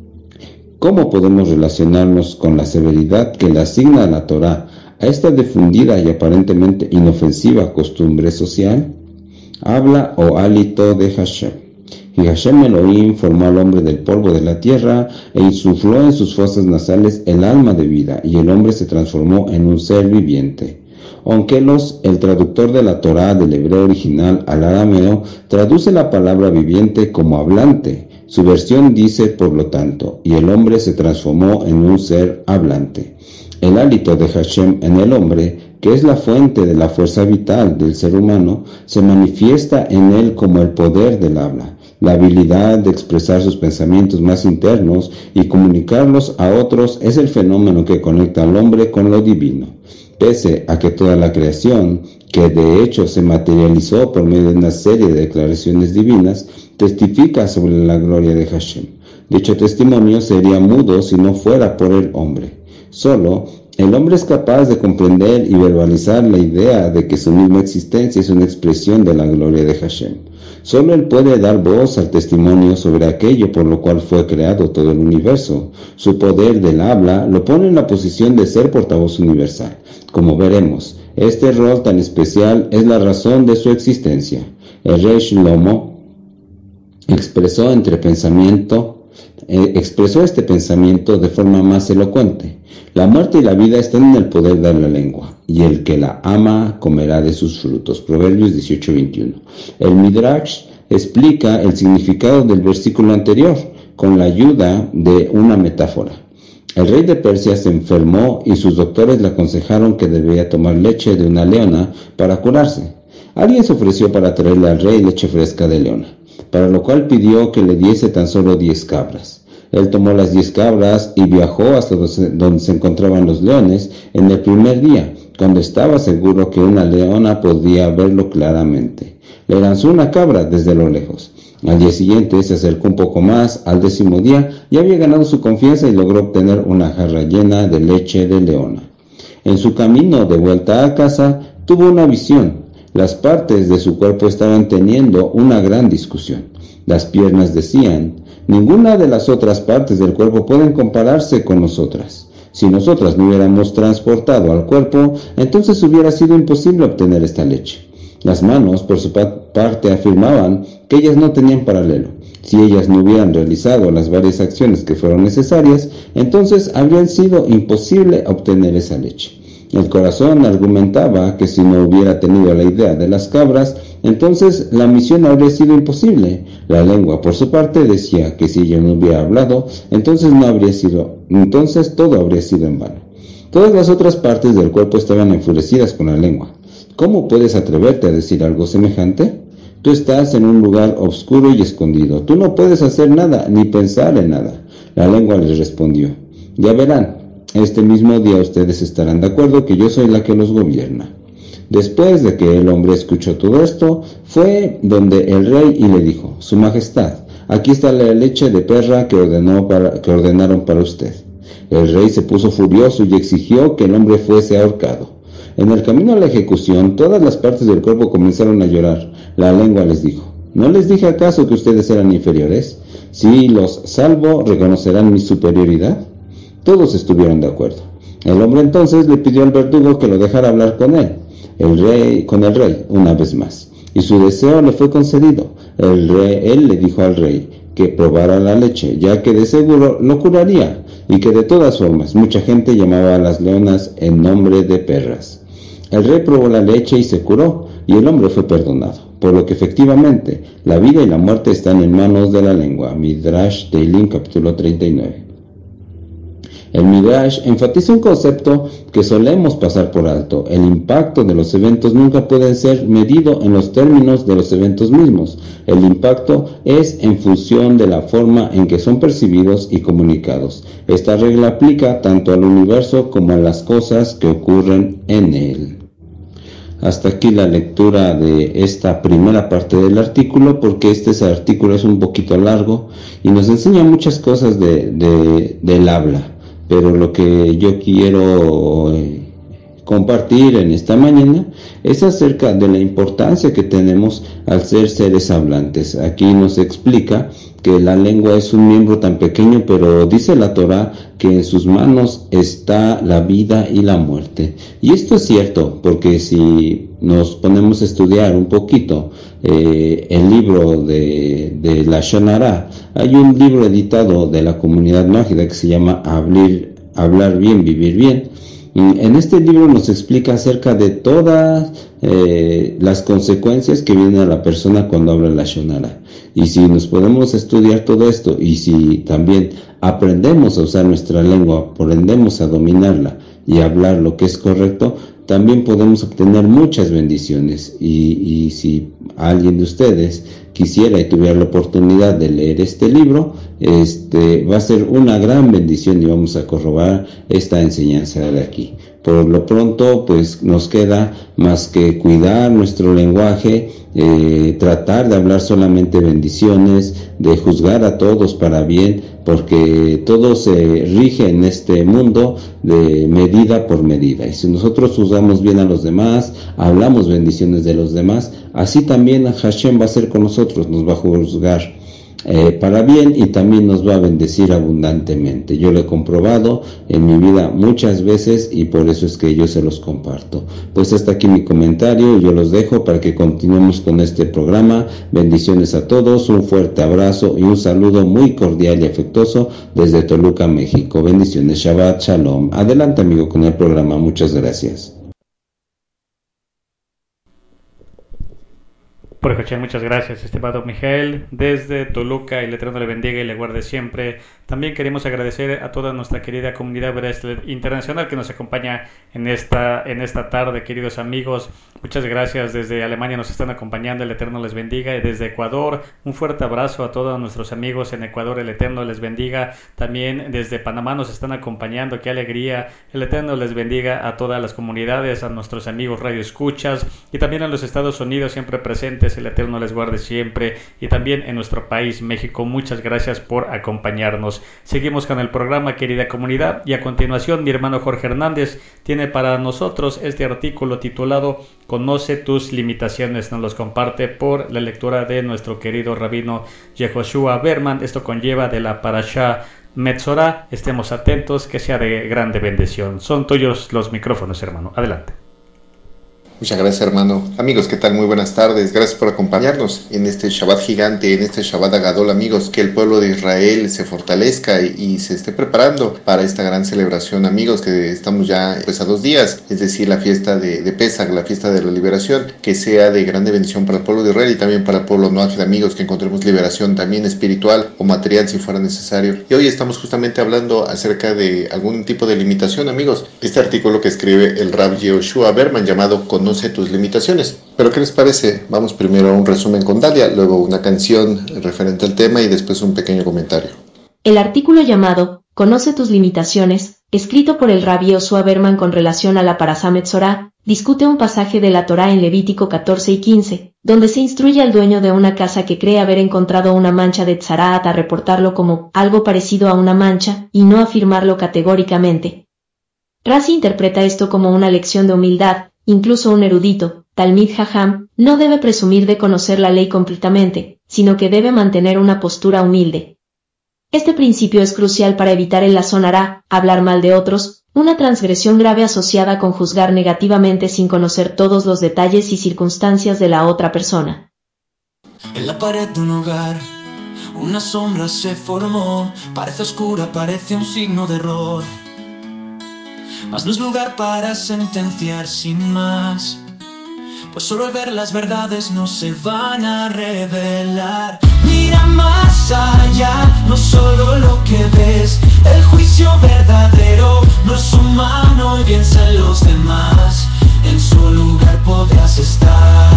[SPEAKER 4] ¿Cómo podemos relacionarnos con la severidad que le asigna la Torá a esta difundida y aparentemente inofensiva costumbre social? Habla o hálito de Hashem. Y Hashem Elohim formó al hombre del polvo de la tierra e insufló en sus fosas nasales el alma de vida, y el hombre se transformó en un ser viviente. Onkelos, el traductor de la Torá del hebreo original al arameo, traduce la palabra viviente como hablante. Su versión dice, por lo tanto, y el hombre se transformó en un ser hablante. El hálito de Hashem en el hombre, que es la fuente de la fuerza vital del ser humano, se manifiesta en él como el poder del habla, la habilidad de expresar sus pensamientos más internos y comunicarlos a otros. Es el fenómeno que conecta al hombre con lo divino. Pese a que toda la creación, que de hecho se materializó por medio de una serie de declaraciones divinas, testifica sobre la gloria de Hashem. Dicho testimonio sería mudo si no fuera por el hombre. Solo el hombre es capaz de comprender y verbalizar la idea de que su misma existencia es una expresión de la gloria de Hashem. Solo él puede dar voz al testimonio sobre aquello por lo cual fue creado todo el universo. Su poder del habla lo pone en la posición de ser portavoz universal. Como veremos, este rol tan especial es la razón de su existencia. El rey Shlomo expresó entre pensamiento, eh, expresó este pensamiento de forma más elocuente. La muerte y la vida están en el poder de la lengua, y el que la ama comerá de sus frutos. Proverbios dieciocho veintiuno. El Midrash explica el significado del versículo anterior con la ayuda de una metáfora. El rey de Persia se enfermó y sus doctores le aconsejaron que debía tomar leche de una leona para curarse. Alguien se ofreció para traerle al rey leche fresca de leona, para lo cual pidió que le diese tan solo diez cabras. Él tomó las diez cabras y viajó hasta donde se encontraban los leones en el primer día, cuando estaba seguro que una leona podía verlo claramente. Le lanzó una cabra desde lo lejos. Al día siguiente se acercó un poco más. Al décimo día ya había ganado su confianza y logró obtener una jarra llena de leche de leona. En su camino de vuelta a casa tuvo una visión. Las partes de su cuerpo estaban teniendo una gran discusión. Las piernas decían: ninguna de las otras partes del cuerpo pueden compararse con nosotras. Si nosotras no hubiéramos transportado al cuerpo, entonces hubiera sido imposible obtener esta leche. Las manos, por su parte, afirmaban que ellas no tenían paralelo. Si ellas no hubieran realizado las varias acciones que fueron necesarias, entonces habría sido imposible obtener esa leche. El corazón argumentaba que si no hubiera tenido la idea de las cabras, entonces la misión habría sido imposible. La lengua, por su parte, decía que si ella no hubiera hablado, entonces no habría sido, entonces todo habría sido en vano. Todas las otras partes del cuerpo estaban enfurecidas con la lengua. ¿Cómo puedes atreverte a decir algo semejante? Tú estás en un lugar oscuro y escondido. Tú no puedes hacer nada, ni pensar en nada. La lengua les respondió: ya verán, este mismo día ustedes estarán de acuerdo que yo soy la que los gobierna. Después de que el hombre escuchó todo esto, fue donde el rey y le dijo: Su Majestad, aquí está la leche de perra que, ordenó para, que ordenaron para usted. El rey se puso furioso y exigió que el hombre fuese ahorcado. En el camino a la ejecución, todas las partes del cuerpo comenzaron a llorar. La lengua les dijo: ¿no les dije acaso que ustedes eran inferiores? Si los salvo, ¿reconocerán mi superioridad? Todos estuvieron de acuerdo. El hombre entonces le pidió al verdugo que lo dejara hablar con él, el rey, con el rey, una vez más, y su deseo le fue concedido. El rey, él le dijo al rey que probara la leche, ya que de seguro lo curaría, y que de todas formas mucha gente llamaba a las leonas en nombre de perras. El rey probó la leche y se curó, y el hombre fue perdonado, por lo que efectivamente la vida y la muerte están en manos de la lengua. Midrash Teilim, capítulo treinta y nueve. El Midrash enfatiza un concepto que solemos pasar por alto: el impacto de los eventos nunca puede ser medido en los términos de los eventos mismos. El impacto es en función de la forma en que son percibidos y comunicados. Esta regla aplica tanto al universo como a las cosas que ocurren en él. Hasta aquí la lectura de esta primera parte del artículo, porque este artículo es un poquito largo y nos enseña muchas cosas de, de, del habla. Pero lo que yo quiero eh, compartir en esta mañana es acerca de la importancia que tenemos al ser seres hablantes. Aquí nos explica que la lengua es un miembro tan pequeño, pero dice la Torá que en sus manos está la vida y la muerte. Y esto es cierto, porque si nos ponemos a estudiar un poquito eh, el libro de, de la Lashon Hara, hay un libro editado de la comunidad mágica que se llama Hablar, Hablar Bien, Vivir Bien. En este libro nos explica acerca de todas eh, las consecuencias que vienen a la persona cuando habla la Lashon Hara. Y si nos podemos estudiar todo esto, y si también aprendemos a usar nuestra lengua, aprendemos a dominarla y a hablar lo que es correcto, también podemos obtener muchas bendiciones. Y, y si alguien de ustedes quisiera y tuviera la oportunidad de leer este libro, este va a ser una gran bendición y vamos a corroborar esta enseñanza de aquí. Por lo pronto, pues nos queda más que cuidar nuestro lenguaje, eh, tratar de hablar solamente bendiciones, de juzgar a todos para bien, porque todo se rige en este mundo de medida por medida. Y si nosotros juzgamos bien a los demás, hablamos bendiciones de los demás, así también Hashem va a ser con nosotros, nos va a juzgar Eh, para bien y también nos va a bendecir abundantemente. Yo lo he comprobado en mi vida muchas veces y por eso es que yo se los comparto. Pues hasta aquí mi comentario, yo los dejo para que continuemos con este programa. Bendiciones a todos, un fuerte abrazo y un saludo muy cordial y afectuoso desde Toluca, México. Bendiciones, Shabbat Shalom. Adelante, amigo, con el programa. Muchas gracias.
[SPEAKER 2] Por escuchar, muchas gracias, estimado Miguel, desde Toluca, y el Eterno le bendiga y le guarde siempre. También queremos agradecer a toda nuestra querida comunidad Breslev internacional que nos acompaña en esta, en esta tarde, queridos amigos. Muchas gracias, desde Alemania nos están acompañando, el Eterno les bendiga, y desde Ecuador, un fuerte abrazo a todos nuestros amigos en Ecuador, el Eterno les bendiga. También desde Panamá nos están acompañando, qué alegría, el Eterno les bendiga a todas las comunidades, a nuestros amigos Radio Escuchas, y también a los Estados Unidos siempre presentes, el Eterno les guarde siempre, y también en nuestro país, México. Muchas gracias por acompañarnos. Seguimos con el programa, querida comunidad, y a continuación mi hermano Jorge Hernández tiene para nosotros este artículo titulado Conoce tus limitaciones. Nos los comparte por la lectura de nuestro querido rabino Yehoshua Berman. Esto conlleva de la Parashá Metzorah. Estemos atentos, que sea de grande bendición. Son tuyos los micrófonos, hermano. Adelante.
[SPEAKER 5] Muchas gracias, hermano. Amigos, ¿qué tal? Muy buenas tardes. Gracias por acompañarnos en este Shabbat gigante, en este Shabbat Agadol, amigos. Que el pueblo de Israel se fortalezca y, y se esté preparando para esta gran celebración, amigos, que estamos ya pues a dos días, es decir, la fiesta de, de Pesach, la fiesta de la liberación, que sea de grande bendición para el pueblo de Israel y también para el pueblo no ángel, amigos, que encontremos liberación también espiritual o material si fuera necesario. Y hoy estamos justamente hablando acerca de algún tipo de limitación, amigos. Este artículo que escribe el Rab Yehoshua Berman llamado Conoce tus limitaciones. Pero ¿qué les parece? Vamos primero a un resumen con Dalia, luego una canción referente al tema y después un pequeño comentario.
[SPEAKER 6] El artículo llamado Conoce tus limitaciones, escrito por el Rabbi Yehoshua Berman con relación a la Parashá Metzorá, discute un pasaje de la Torá en Levítico catorce y quince, donde se instruye al dueño de una casa que cree haber encontrado una mancha de tzaraat a reportarlo como algo parecido a una mancha y no afirmarlo categóricamente. Rashi interpreta esto como una lección de humildad. Incluso un erudito, Talmid Jajam, no debe presumir de conocer la ley completamente, sino que debe mantener una postura humilde. Este principio es crucial para evitar el lazón hará, hablar mal de otros, una transgresión grave asociada con juzgar negativamente sin conocer todos los detalles y circunstancias de la otra persona.
[SPEAKER 7] En la pared de un hogar, una sombra se formó, parece oscura, parece un signo de error. Mas no es lugar para sentenciar sin más, pues solo al ver las verdades no se van a revelar. Mira más allá, no solo lo que ves, el juicio verdadero no es humano y piensa en los demás, en su lugar podrás estar.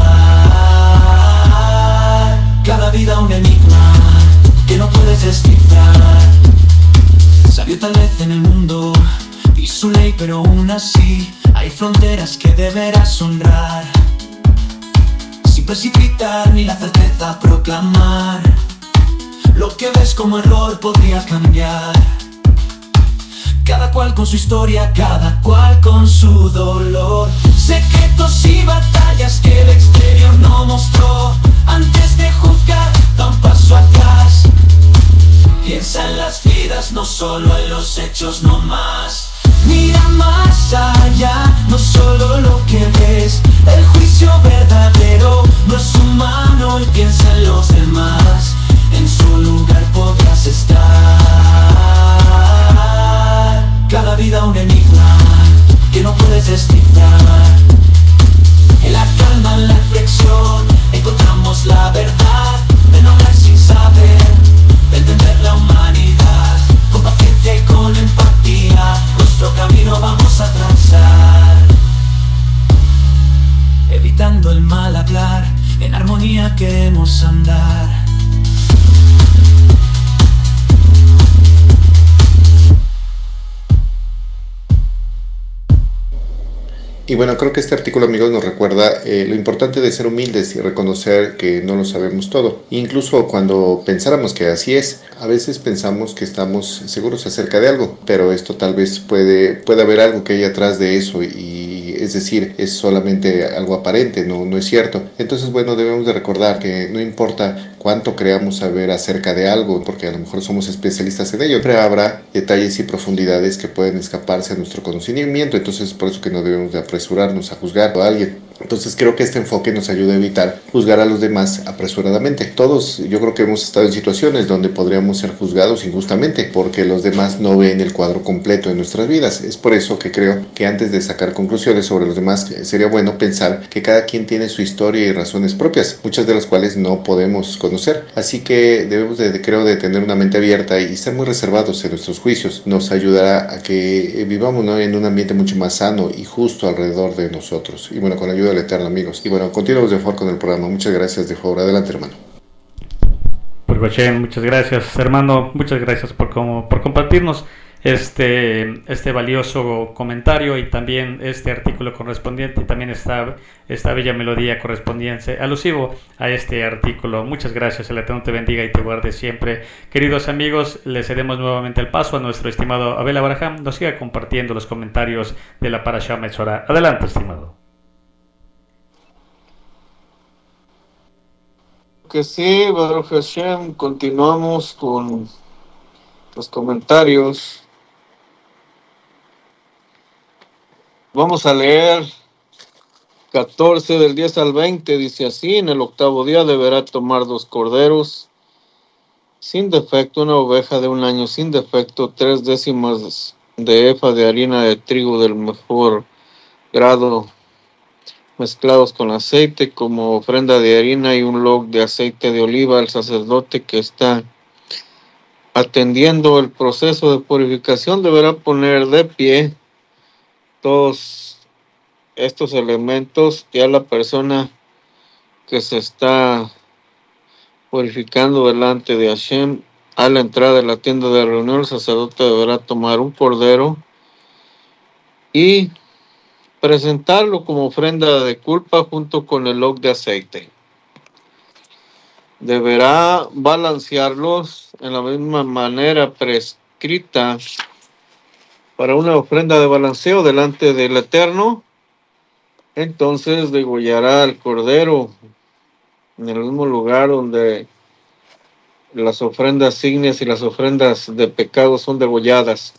[SPEAKER 7] Cada vida un enigma que no puedes descifrar. Sabio tal vez en el mundo y su ley, pero aún así hay fronteras que deberás honrar, sin precipitar ni la certeza proclamar. Lo que ves como error podría cambiar. Cada cual con su historia, cada cual con su dolor. Secretos y batallas que el exterior no mostró. Antes de juzgar, da un paso atrás. Piensa en las vidas, no solo en los hechos, no más. Mira más allá, no solo lo que ves, el juicio verdadero no es humano y piensa en los demás, en su lugar podrás estar. Cada vida un enigma que no puedes descifrar. En la calma, en la reflexión, encontramos la verdad, de no hablar sin saber, de entender la humanidad, con paciencia y con empatía, nuestro camino vamos a trazar, evitando el mal hablar, en armonía queremos andar.
[SPEAKER 5] Y bueno, creo que este artículo, amigos, nos recuerda eh, lo importante de ser humildes y reconocer que no lo sabemos todo. Incluso cuando pensáramos que así es, a veces pensamos que estamos seguros acerca de algo, pero esto tal vez puede, puede haber algo que hay atrás de eso y es decir, es solamente algo aparente, no, no es cierto. Entonces, bueno, debemos de recordar que no importa cuánto creamos saber acerca de algo, porque a lo mejor somos especialistas en ello, siempre habrá detalles y profundidades que pueden escaparse a nuestro conocimiento, entonces por eso que no debemos de apresurarnos a juzgar a alguien. Entonces creo que este enfoque nos ayuda a evitar juzgar a los demás apresuradamente. Todos yo creo que hemos estado en situaciones donde podríamos ser juzgados injustamente porque los demás no ven el cuadro completo de nuestras vidas. Es por eso que creo que antes de sacar conclusiones sobre los demás sería bueno pensar que cada quien tiene su historia y razones propias, muchas de las cuales no podemos conocer. Así que debemos de, creo de tener una mente abierta y ser muy reservados en nuestros juicios. Nos ayudará a que vivamos, ¿no?, en un ambiente mucho más sano y justo alrededor de nosotros. Y bueno, con la ayuda del Eterno, amigos. Y bueno, continuamos de favor con el programa. Muchas gracias, de favor. Adelante, hermano.
[SPEAKER 2] Por Goshen, muchas gracias, hermano. Muchas gracias por, como, por compartirnos este, este valioso comentario y también este artículo correspondiente y también esta, esta bella melodía correspondiente alusivo a este artículo. Muchas gracias, el Eterno te bendiga y te guarde siempre. Queridos amigos, le cedemos nuevamente el paso a nuestro estimado Abel Abraham, nos siga compartiendo los comentarios de la Parashá Metzorá. Adelante, estimado.
[SPEAKER 3] Que sí, Baruch Hashem, continuamos con los comentarios. Vamos a leer catorce del diez al veinte dice así: en el octavo día deberá tomar dos corderos sin defecto, una oveja de un año sin defecto, tres décimas de efa de harina de trigo del mejor grado mezclados con aceite como ofrenda de harina, y un log de aceite de oliva. El sacerdote que está atendiendo el proceso de purificación deberá poner de pie todos estos elementos, y a la persona que se está purificando delante de Hashem a la entrada de la tienda de reunión, el sacerdote deberá tomar un cordero y presentarlo como ofrenda de culpa junto con el log de aceite. Deberá balancearlos en la misma manera prescrita para una ofrenda de balanceo delante del Eterno. Entonces degollará al cordero en el mismo lugar donde las ofrendas ígneas y las ofrendas de pecado son degolladas,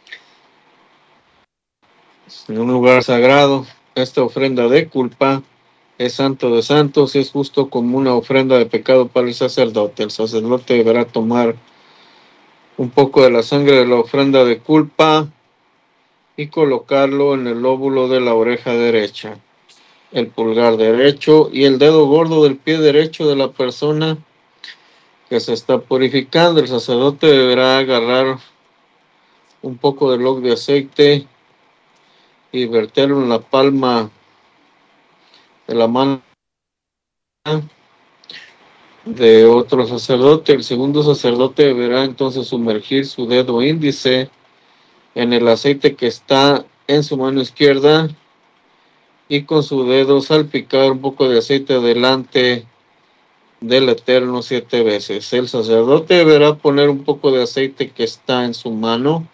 [SPEAKER 3] en un lugar sagrado. Esta ofrenda de culpa es santo de santos y es justo como una ofrenda de pecado para el sacerdote. El sacerdote deberá tomar un poco de la sangre de la ofrenda de culpa y colocarlo en el lóbulo de la oreja derecha, el pulgar derecho y el dedo gordo del pie derecho de la persona que se está purificando. El sacerdote deberá agarrar un poco de log de aceite y verterlo en la palma de la mano de otro sacerdote. El segundo sacerdote deberá entonces sumergir su dedo índice en el aceite que está en su mano izquierda y con su dedo salpicar un poco de aceite delante del Eterno siete veces. El sacerdote deberá poner un poco de aceite que está en su mano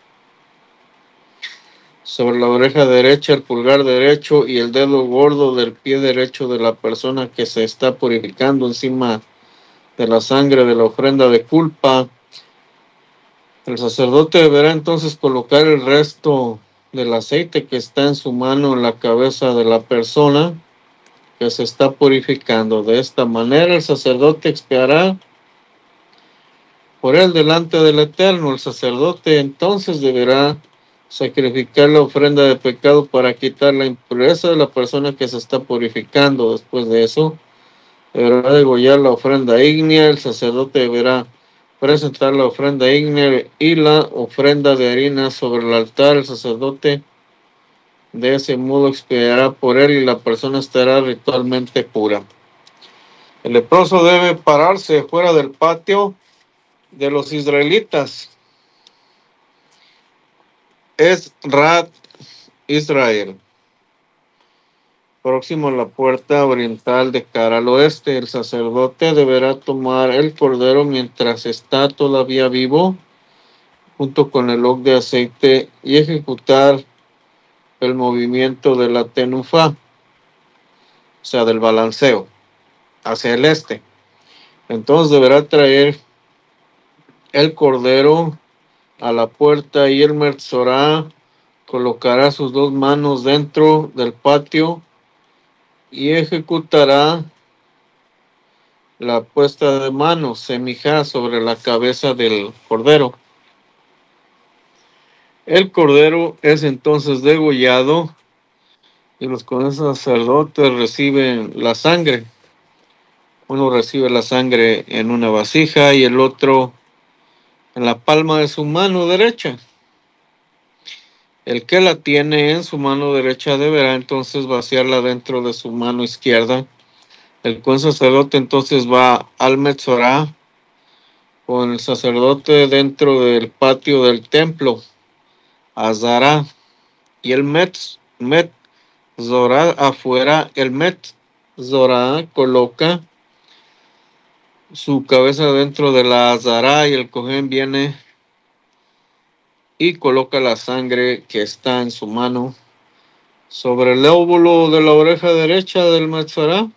[SPEAKER 3] sobre la oreja derecha, el pulgar derecho y el dedo gordo del pie derecho de la persona que se está purificando encima de la sangre de la ofrenda de culpa. El sacerdote deberá entonces colocar el resto del aceite que está en su mano en la cabeza de la persona que se está purificando. De esta manera el sacerdote expiará por él delante del Eterno. El sacerdote entonces deberá sacrificar la ofrenda de pecado para quitar la impureza de la persona que se está purificando. Después de eso, deberá degollar la ofrenda ígnea. El sacerdote deberá presentar la ofrenda ígnea y la ofrenda de harina sobre el altar. El sacerdote de ese modo expiará por él y la persona estará ritualmente pura. El leproso debe pararse fuera del patio de los israelitas. Es Rat Israel, próximo a la puerta oriental de cara al oeste. El sacerdote deberá tomar el cordero mientras está todavía vivo, junto con el log de aceite, y ejecutar el movimiento de la tenufá, o sea, del balanceo, hacia el este. Entonces deberá traer el cordero a la puerta y el metzorá colocará sus dos manos dentro del patio y ejecutará la puesta de manos semijá sobre la cabeza del cordero. El cordero es entonces degollado y los sacerdotes reciben la sangre. Uno recibe la sangre en una vasija y el otro en la palma de su mano derecha. El que la tiene en su mano derecha deberá entonces vaciarla dentro de su mano izquierda. El buen sacerdote entonces va al metzorá con el sacerdote dentro del patio del templo, Azara, y el metz, metzorá afuera. El metzorá coloca su cabeza dentro de la Azara y el Cohen viene y coloca la sangre que está en su mano sobre el lóbulo de la oreja derecha del metzorá.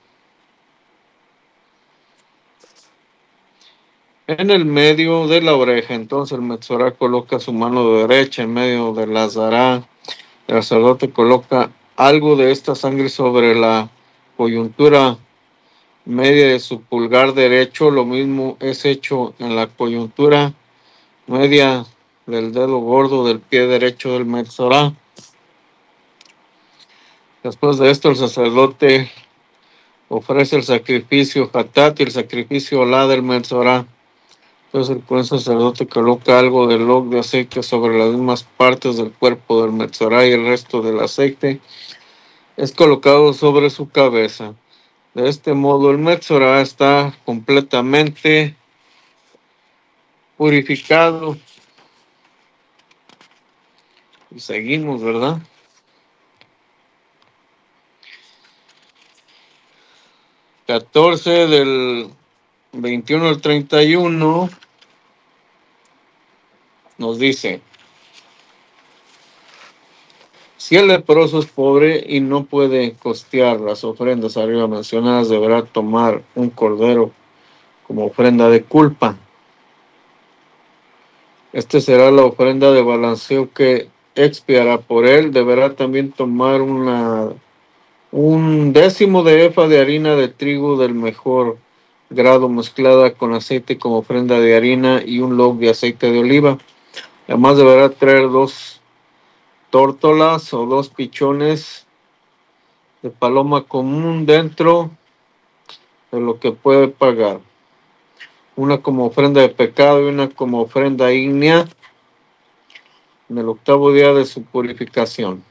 [SPEAKER 3] En el medio de la oreja, entonces el metzorá coloca su mano derecha en medio de la Azara. El sacerdote coloca algo de esta sangre sobre la coyuntura media de su pulgar derecho. Lo mismo es hecho en la coyuntura media del dedo gordo del pie derecho del Metzorá. Después de esto, el sacerdote ofrece el sacrificio Hatat y el sacrificio Olá del Metzorá. Entonces el buen sacerdote coloca algo del log de aceite sobre las mismas partes del cuerpo del Metzorá, y el resto del aceite es colocado sobre su cabeza. De este modo el Metzorá está completamente purificado. Y seguimos, ¿verdad? catorce del veintiuno al treinta y uno nos dice: si el leproso es pobre y no puede costear las ofrendas arriba mencionadas, deberá tomar un cordero como ofrenda de culpa. Este será la ofrenda de balanceo que expiará por él. Deberá también tomar una, un décimo de efa de harina de trigo del mejor grado mezclada con aceite como ofrenda de harina, y un log de aceite de oliva. Además deberá traer dos tórtolas o dos pichones de paloma común dentro de lo que puede pagar, una como ofrenda de pecado y una como ofrenda ígnea en el octavo día de su purificación.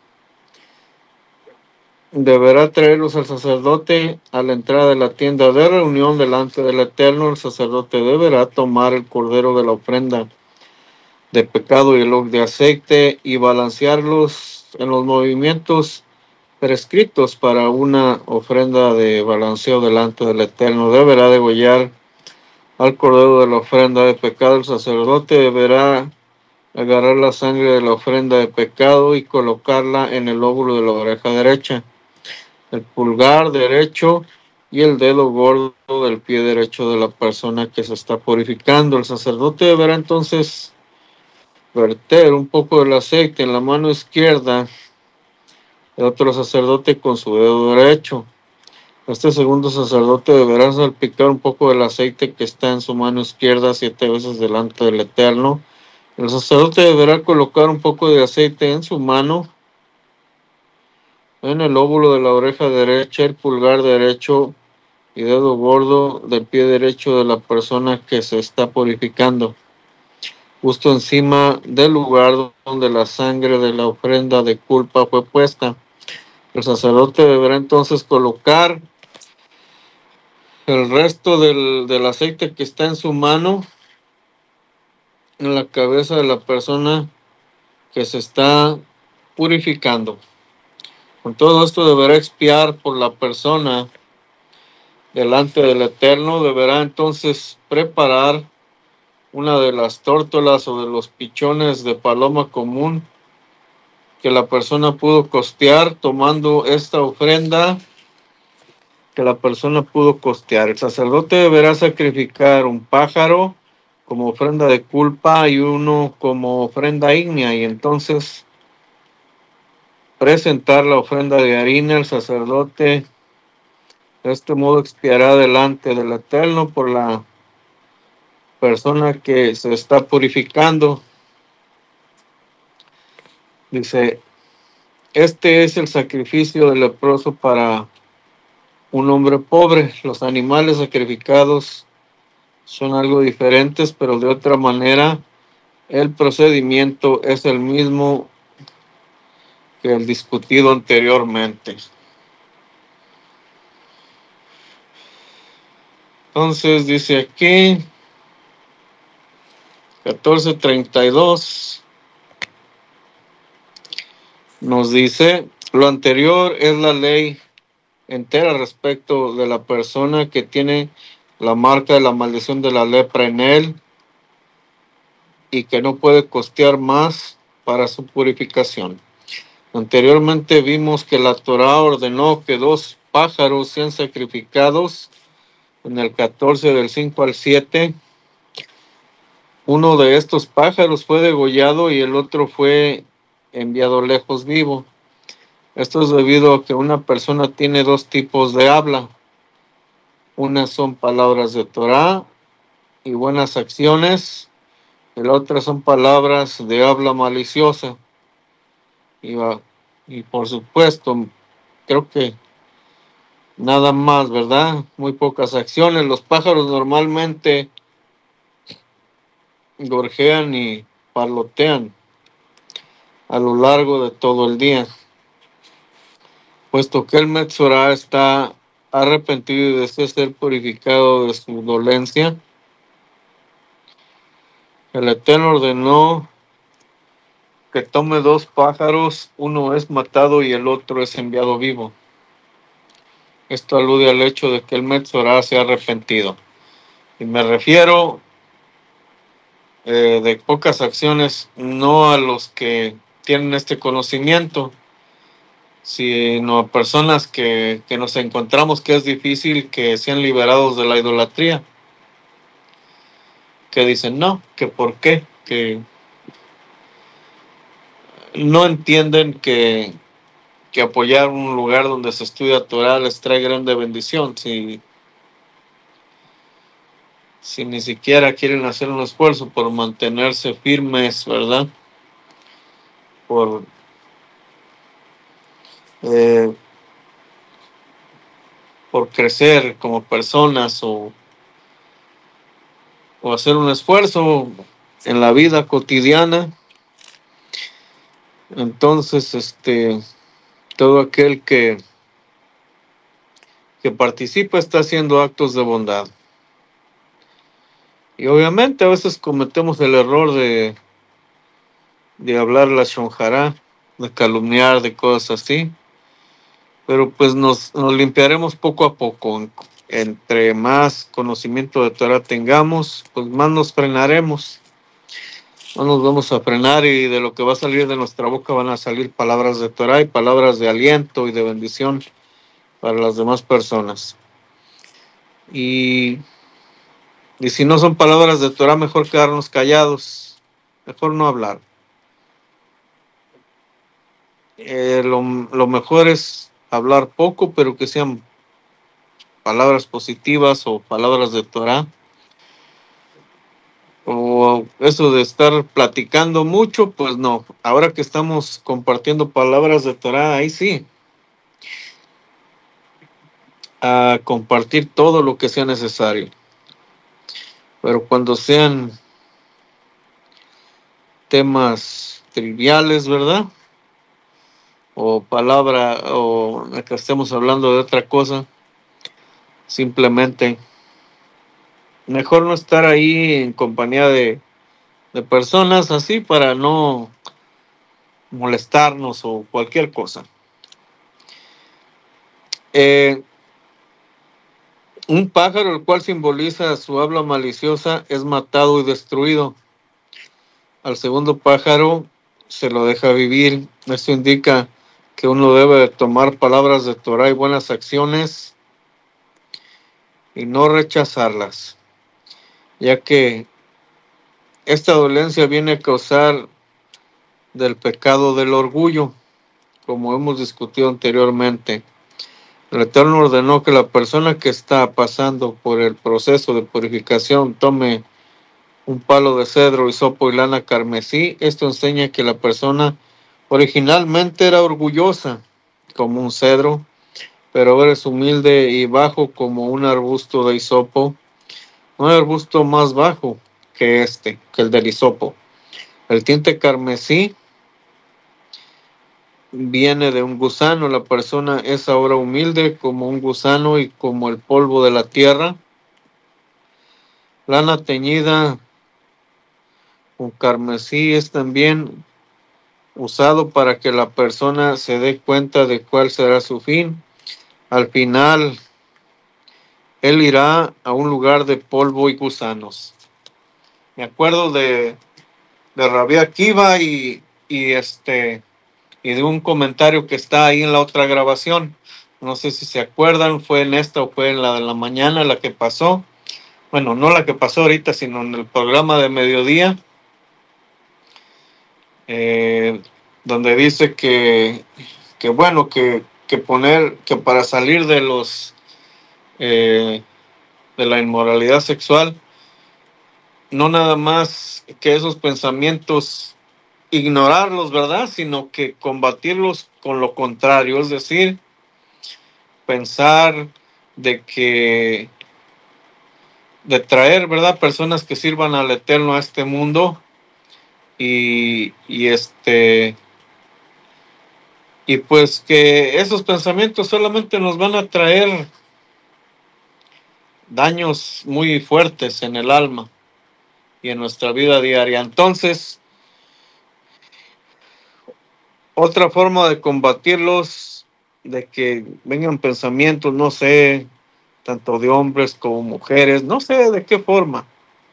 [SPEAKER 3] Deberá traerlos al sacerdote a la entrada de la tienda de reunión delante del Eterno. El sacerdote deberá tomar el cordero de la ofrenda de pecado y el log de aceite y balancearlos en los movimientos prescritos para una ofrenda de balanceo delante del Eterno. Deberá degollar al cordero de la ofrenda de pecado. El sacerdote deberá agarrar la sangre de la ofrenda de pecado y colocarla en el lóbulo de la oreja derecha, el pulgar derecho y el dedo gordo del pie derecho de la persona que se está purificando. El sacerdote deberá entonces verter un poco del aceite en la mano izquierda del otro sacerdote con su dedo derecho. Este segundo sacerdote deberá salpicar un poco del aceite que está en su mano izquierda siete veces delante del Eterno. El sacerdote deberá colocar un poco de aceite en su mano, en el lóbulo de la oreja derecha, el pulgar derecho y dedo gordo del pie derecho de la persona que se está purificando, justo encima del lugar donde la sangre de la ofrenda de culpa fue puesta. El sacerdote deberá entonces colocar el resto del, del aceite que está en su mano en la cabeza de la persona que se está purificando. Con todo esto deberá expiar por la persona delante del Eterno. Deberá entonces preparar una de las tórtolas o de los pichones de paloma común que la persona pudo costear, tomando esta ofrenda que la persona pudo costear. El sacerdote deberá sacrificar un pájaro como ofrenda de culpa y uno como ofrenda ígnea, y entonces presentar la ofrenda de harina. El sacerdote de este modo expiará delante del Eterno por la persona que se está purificando. Dice: este es el sacrificio del leproso para un hombre pobre. Los animales sacrificados son algo diferentes, pero de otra manera el procedimiento es el mismo que el discutido anteriormente. Entonces dice aquí catorce treinta y dos, nos dice: lo anterior es la ley entera respecto de la persona que tiene la marca de la maldición de la lepra en él y que no puede costear más para su purificación. Anteriormente vimos que la Torá ordenó que dos pájaros sean sacrificados en el catorce del cinco al siete. Uno de estos pájaros fue degollado y el otro fue enviado lejos vivo. Esto es debido a que una persona tiene dos tipos de habla. Unas son palabras de Torah y buenas acciones, y la otra son palabras de habla maliciosa. Y, va- y por supuesto, creo que nada más, ¿verdad? Muy pocas acciones. Los pájaros normalmente gorjean y parlotean a lo largo de todo el día, puesto que el Metzorah está arrepentido y desea ser purificado de su dolencia. El Eterno ordenó que tome dos pájaros, uno es matado y el otro es enviado vivo. Esto alude al hecho de que el Metzorah se ha arrepentido. Y me refiero eh, de pocas acciones, no a los que tienen este conocimiento, sino a personas que, que nos encontramos que es difícil que sean liberados de la idolatría. Que dicen, no, que por qué, que no entienden que, que apoyar un lugar donde se estudia Torah les trae grande bendición, si, si ni siquiera quieren hacer un esfuerzo por mantenerse firmes, ¿verdad? Por eh, por crecer como personas o, o hacer un esfuerzo en la vida cotidiana. Entonces, este, todo aquel que, que participa está haciendo actos de bondad. Y obviamente a veces cometemos el error de, de hablar la shonjara, de calumniar, de cosas así. Pero pues nos, nos limpiaremos poco a poco. Entre más conocimiento de Torah tengamos, pues más nos frenaremos. No nos vamos a frenar y de lo que va a salir de nuestra boca van a salir palabras de Torah y palabras de aliento y de bendición para las demás personas. Y, y si no son palabras de Torah, mejor quedarnos callados, mejor no hablar. Eh, lo, lo mejor es hablar poco, pero que sean palabras positivas o palabras de Torah. O eso de estar platicando mucho, pues no. Ahora que estamos compartiendo palabras de Torah, ahí sí. A compartir todo lo que sea necesario. Pero cuando sean temas triviales, ¿verdad? O palabra, o que estemos hablando de otra cosa, simplemente mejor no estar ahí en compañía de, de personas así para no molestarnos o cualquier cosa. Eh, un pájaro, el cual simboliza su habla maliciosa, es matado y destruido. Al segundo pájaro se lo deja vivir. Esto indica que uno debe tomar palabras de Torah y buenas acciones y no rechazarlas, ya que esta dolencia viene a causar del pecado del orgullo, como hemos discutido anteriormente. El Eterno ordenó que la persona que está pasando por el proceso de purificación tome un palo de cedro, hisopo y lana carmesí. Esto enseña que la persona originalmente era orgullosa como un cedro, pero ahora es humilde y bajo como un arbusto de hisopo. No hay arbusto más bajo que este, que el del hisopo. El tinte carmesí viene de un gusano. La persona es ahora humilde como un gusano y como el polvo de la tierra. Lana teñida con carmesí es también usado para que la persona se dé cuenta de cuál será su fin. Al final, él irá a un lugar de polvo y gusanos. Me acuerdo de, de Rabbi Akiva y, y, este, y de un comentario que está ahí en la otra grabación. No sé si se acuerdan, fue en esta o fue en la de la mañana la que pasó. Bueno, no la que pasó ahorita, sino en el programa de mediodía. Eh, donde dice que, que bueno, que, que poner, que para salir de los, eh, de la inmoralidad sexual, no nada más que esos pensamientos ignorarlos, ¿verdad? Sino que combatirlos con lo contrario, es decir, pensar de que, de traer, ¿verdad? Personas que sirvan al Eterno a este mundo y, y este, y pues que esos pensamientos solamente nos van a traer daños muy fuertes en el alma y en nuestra vida diaria. Entonces, otra forma de combatirlos, de que vengan pensamientos, no sé, tanto de hombres como mujeres, no sé de qué forma,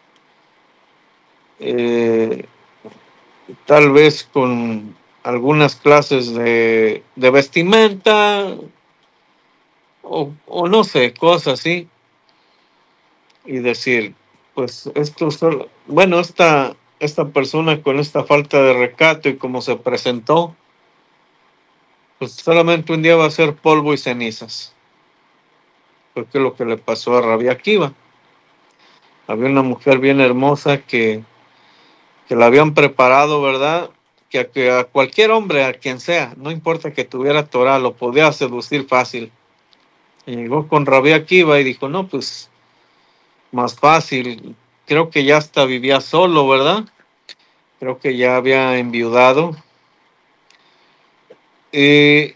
[SPEAKER 3] eh, tal vez con algunas clases de, de vestimenta, o, o no sé, cosas así, y decir, pues esto solo, bueno, esta, esta persona con esta falta de recato y como se presentó, pues solamente un día va a ser polvo y cenizas. Porque es lo que le pasó a Rabbi Akiva. Había una mujer bien hermosa que, que la habían preparado, ¿verdad? Que a, que a cualquier hombre, a quien sea, no importa que tuviera Torah, lo podía seducir fácil. Y llegó con Rabbi Akiva y dijo, no, pues más fácil. Creo que ya hasta vivía solo, ¿verdad? Creo que ya había enviudado. Y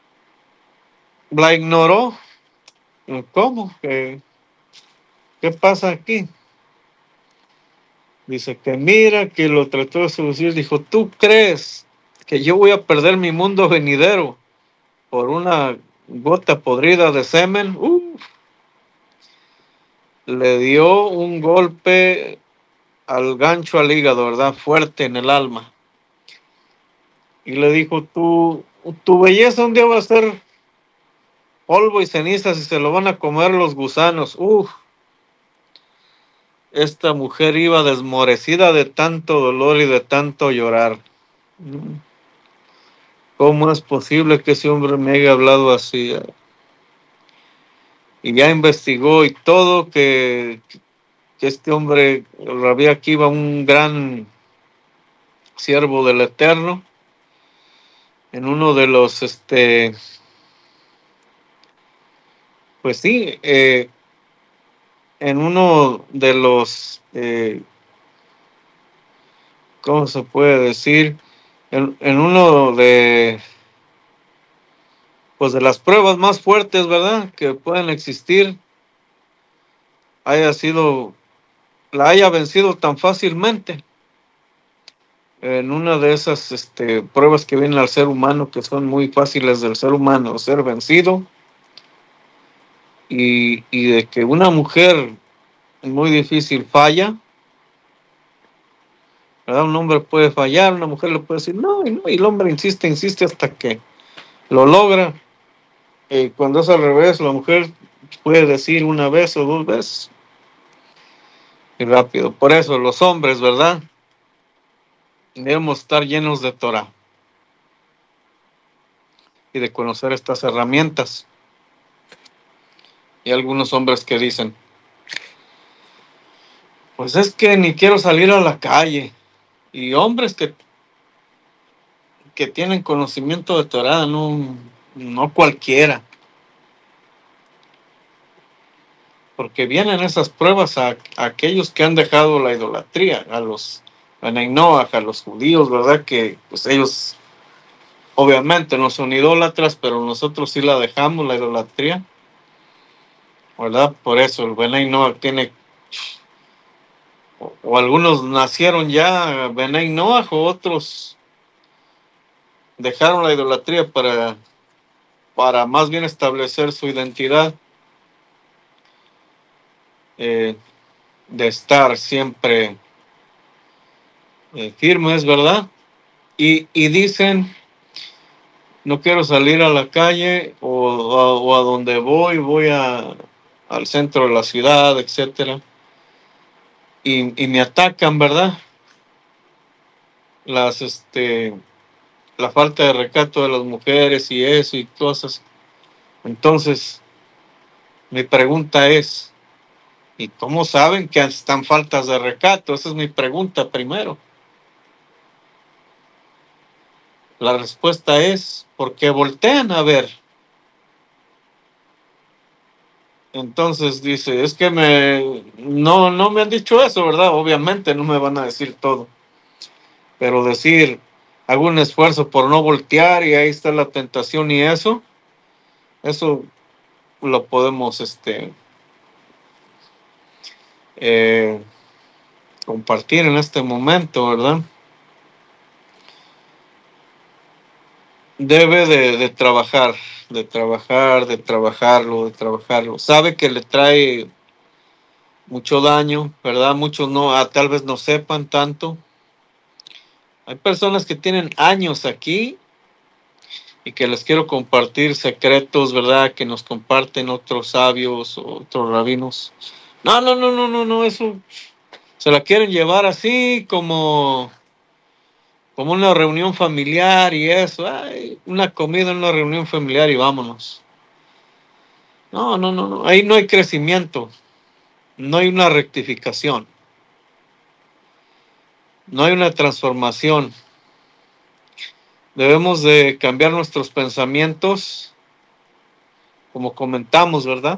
[SPEAKER 3] la ignoró. ¿Cómo? ¿Qué, qué pasa aquí? Dice que mira, que lo trató de seducir. Dijo, ¿tú crees que yo voy a perder mi mundo venidero por una gota podrida de semen? Uf. Le dio un golpe al gancho, al hígado, ¿verdad? Fuerte en el alma. Y le dijo, tu, tu belleza un día va a ser polvo y cenizas y se lo van a comer los gusanos. Uf. Esta mujer iba desmorecida de tanto dolor y de tanto llorar. ¿Cómo es posible que ese hombre me haya hablado así? Y ya investigó y todo, que, que este hombre, Rabbi Akiva, un gran siervo del Eterno, en uno de los, este, pues sí, eh, en uno de los, eh, ¿cómo se puede decir? En, en uno de, pues de las pruebas más fuertes, ¿verdad? Que pueden existir, haya sido, la haya vencido tan fácilmente. En una de esas este, pruebas que vienen al ser humano, que son muy fáciles del ser humano, ser vencido, y, y de que una mujer muy difícil falla, ¿verdad? Un hombre puede fallar, una mujer le puede decir no, y no, y el hombre insiste, insiste hasta que lo logra. Y cuando es al revés, la mujer puede decir una vez o dos veces, y rápido. Por eso los hombres, ¿verdad? Debemos estar llenos de Torah y de conocer estas herramientas. Y algunos hombres que dicen, pues es que ni quiero salir a la calle. Y hombres que, que tienen conocimiento de Torah, no, no cualquiera. Porque vienen esas pruebas a, a aquellos que han dejado la idolatría, a los Benay Noach, a los judíos, ¿verdad? Que pues ellos obviamente no son idólatras, pero nosotros sí la dejamos, la idolatría, ¿verdad? Por eso el Benay Noach tiene, o, o algunos nacieron ya Benay Noach, o otros dejaron la idolatría para, para más bien establecer su identidad, eh, de estar siempre eh, firmes, ¿verdad? Y, y dicen, no quiero salir a la calle, o, o, o a donde voy, voy a, al centro de la ciudad, etcétera. Y, y me atacan, ¿verdad? Las, este, la falta de recato de las mujeres y eso y cosas. Entonces, mi pregunta es, ¿y cómo saben que están faltas de recato? Esa es mi pregunta primero. La respuesta es porque voltean a ver. Entonces dice, es que me no, no me han dicho eso, ¿verdad? Obviamente no me van a decir todo. Pero decir, hago un esfuerzo por no voltear y ahí está la tentación y eso, eso lo podemos este eh, compartir en este momento, ¿verdad? Debe de, de trabajar, de trabajar, de trabajarlo, de trabajarlo. Sabe que le trae mucho daño, ¿verdad? Muchos no, ah, tal vez no sepan tanto. Hay personas que tienen años aquí y que les quiero compartir secretos, ¿verdad? Que nos comparten otros sabios o otros rabinos. No, no, no, no, no, no, eso se la quieren llevar así como, como una reunión familiar y eso. Ay, una comida en una reunión familiar y vámonos. No, no, no, no, ahí no hay crecimiento, no hay una rectificación, no hay una transformación. Debemos de cambiar nuestros pensamientos, como comentamos, ¿verdad?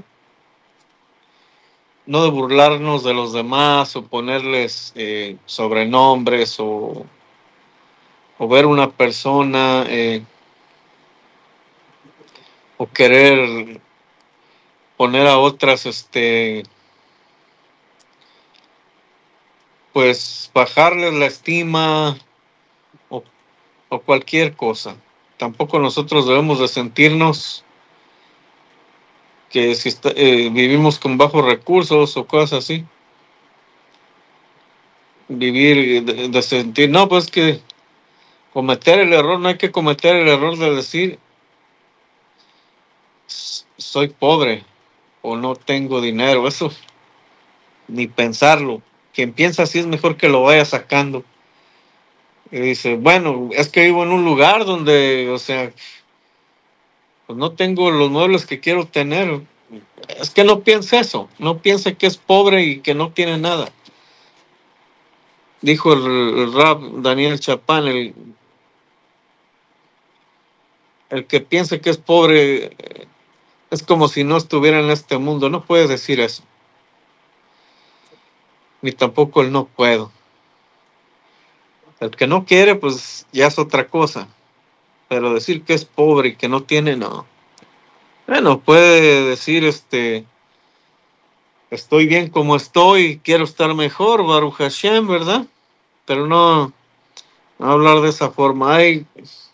[SPEAKER 3] No de burlarnos de los demás o ponerles eh, sobrenombres o, o ver una persona eh, o querer poner a otras, este, pues bajarles la estima o, o cualquier cosa. Tampoco nosotros debemos de sentirnos que si está, eh, vivimos con bajos recursos o cosas así. Vivir de, de sentir, no, pues que cometer el error, no hay que cometer el error de decir soy pobre o no tengo dinero, eso ni pensarlo. Quien piensa así es mejor que lo vaya sacando. Y dice, bueno, es que vivo en un lugar donde, o sea, pues no tengo los muebles que quiero tener. Es que no piense eso, no piense que es pobre y que no tiene nada. Dijo el, el rab Daniel Chapán, el, el que piense que es pobre eh, es como si no estuviera en este mundo. No puedes decir eso. Ni tampoco el no puedo. El que no quiere, pues ya es otra cosa. Pero decir que es pobre y que no tiene, no. Bueno, puede decir, este, estoy bien como estoy, quiero estar mejor, Baruch Hashem, ¿verdad? Pero no, no hablar de esa forma. Hay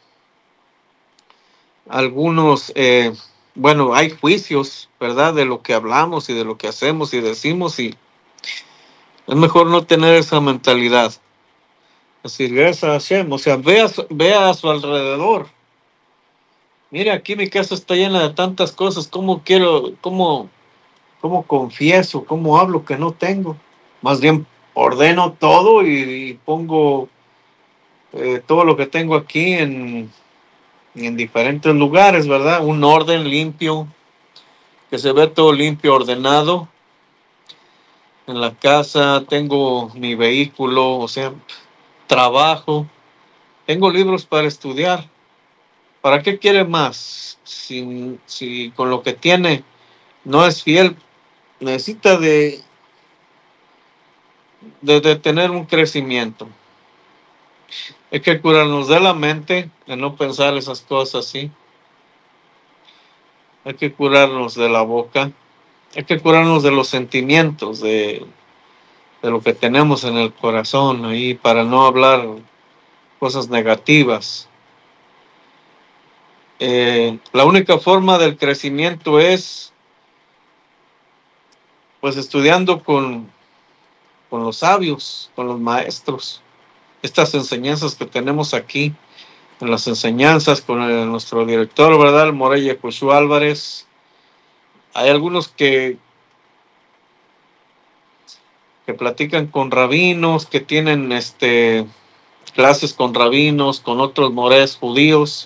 [SPEAKER 3] algunos, eh, bueno, hay juicios, ¿verdad? De lo que hablamos y de lo que hacemos y decimos y es mejor no tener esa mentalidad. Decir, gracias a Hashem, o sea, vea, vea a su alrededor. Mire, aquí mi casa está llena de tantas cosas, ¿cómo quiero, cómo, cómo confieso, cómo hablo que no tengo? Más bien ordeno todo y, y pongo eh, todo lo que tengo aquí en, en diferentes lugares, ¿verdad? Un orden limpio, que se ve todo limpio, ordenado. En la casa tengo mi vehículo, o sea, trabajo, tengo libros para estudiar. ¿Para qué quiere más? Si, si con lo que tiene no es fiel, necesita de, de, de tener un crecimiento. Hay que curarnos de la mente, de no pensar esas cosas así. Hay que curarnos de la boca. Hay que curarnos de los sentimientos, de, de lo que tenemos en el corazón ahí, para no hablar cosas negativas. Eh, la única forma del crecimiento es pues estudiando con, con los sabios, con los maestros. Estas enseñanzas que tenemos aquí, en las enseñanzas con el, nuestro director, ¿verdad? El Morella Joshua Álvarez. Hay algunos que, que platican con rabinos, que tienen este clases con rabinos, con otros morés judíos.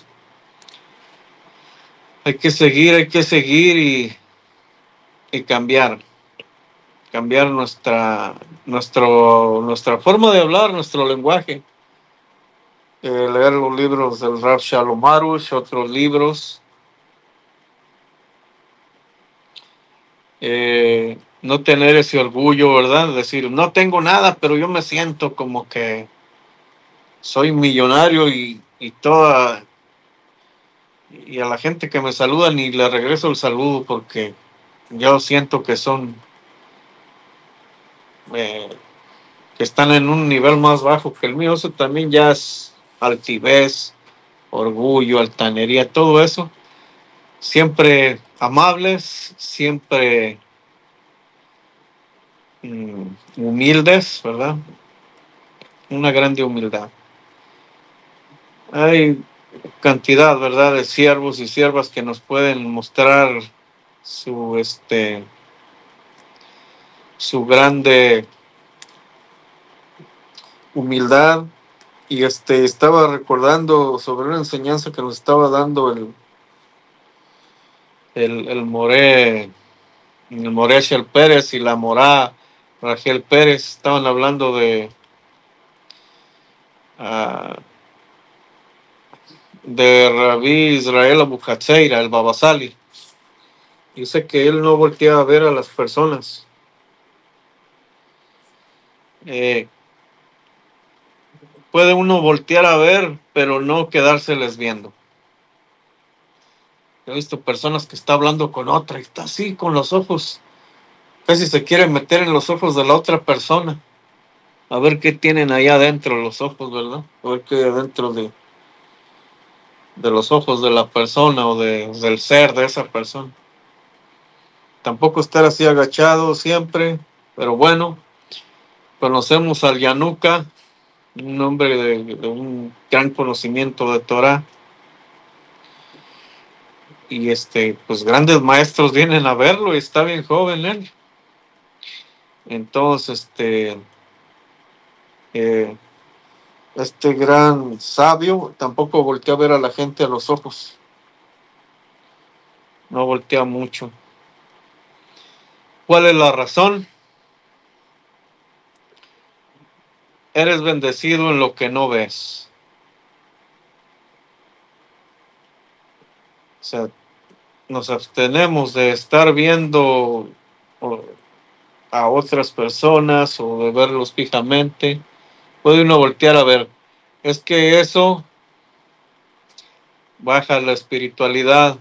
[SPEAKER 3] Hay que seguir, hay que seguir y, y cambiar. Cambiar nuestra, nuestro, nuestra forma de hablar, nuestro lenguaje. Eh, leer los libros del Rav Shalom Arush, otros libros. Eh, no tener ese orgullo, ¿verdad? Decir, no tengo nada, pero yo me siento como que soy millonario y, y toda... Y a la gente que me saluda ni le regreso el saludo porque yo siento que son... Eh, que están en un nivel más bajo que el mío. Eso también ya es altivez, orgullo, altanería, todo eso. Siempre amables, siempre mm, humildes, ¿verdad? Una grande humildad. Hay cantidad, ¿verdad?, de siervos y siervas que nos pueden mostrar su, este, su grande humildad. Y este, estaba recordando sobre una enseñanza que nos estaba dando el, el, el Moré, el Moré Shel Pérez y la Morá Rachel Pérez. Estaban hablando de uh, de Rabí Israel Abuhatzeira, el Babasali. Dice que él no voltea a ver a las personas. Eh, puede uno voltear a ver, pero no quedárseles viendo. He visto personas que está hablando con otra y está así con los ojos, casi se quiere meter en los ojos de la otra persona, a ver qué tienen ahí adentro los ojos, ¿verdad? A ver qué hay adentro de, de los ojos de la persona o de, del ser de esa persona. Tampoco estar así agachado siempre, pero bueno, conocemos al Yanuka, un hombre de, de un gran conocimiento de Torah. Y este, pues grandes maestros vienen a verlo y está bien joven él. Entonces, este, eh, este gran sabio tampoco voltea a ver a la gente a los ojos. No voltea mucho. ¿Cuál es la razón? Eres bendecido en lo que no ves. O sea, nos abstenemos de estar viendo a otras personas o de verlos fijamente. Puede uno voltear a ver. Es que eso baja la espiritualidad.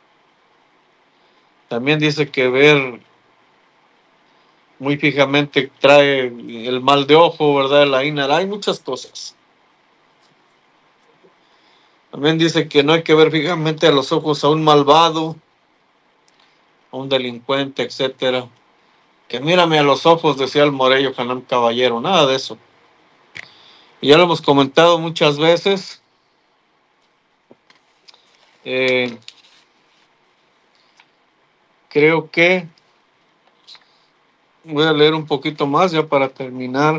[SPEAKER 3] También dice que ver muy fijamente trae el mal de ojo, ¿verdad? La ínara. Hay muchas cosas. También dice que no hay que ver fijamente a los ojos a un malvado, a un delincuente, etcétera. Que mírame a los ojos, decía el Morello Hanam Caballero. Nada de eso. Y ya lo hemos comentado muchas veces. Eh, creo que voy a leer un poquito más ya para terminar.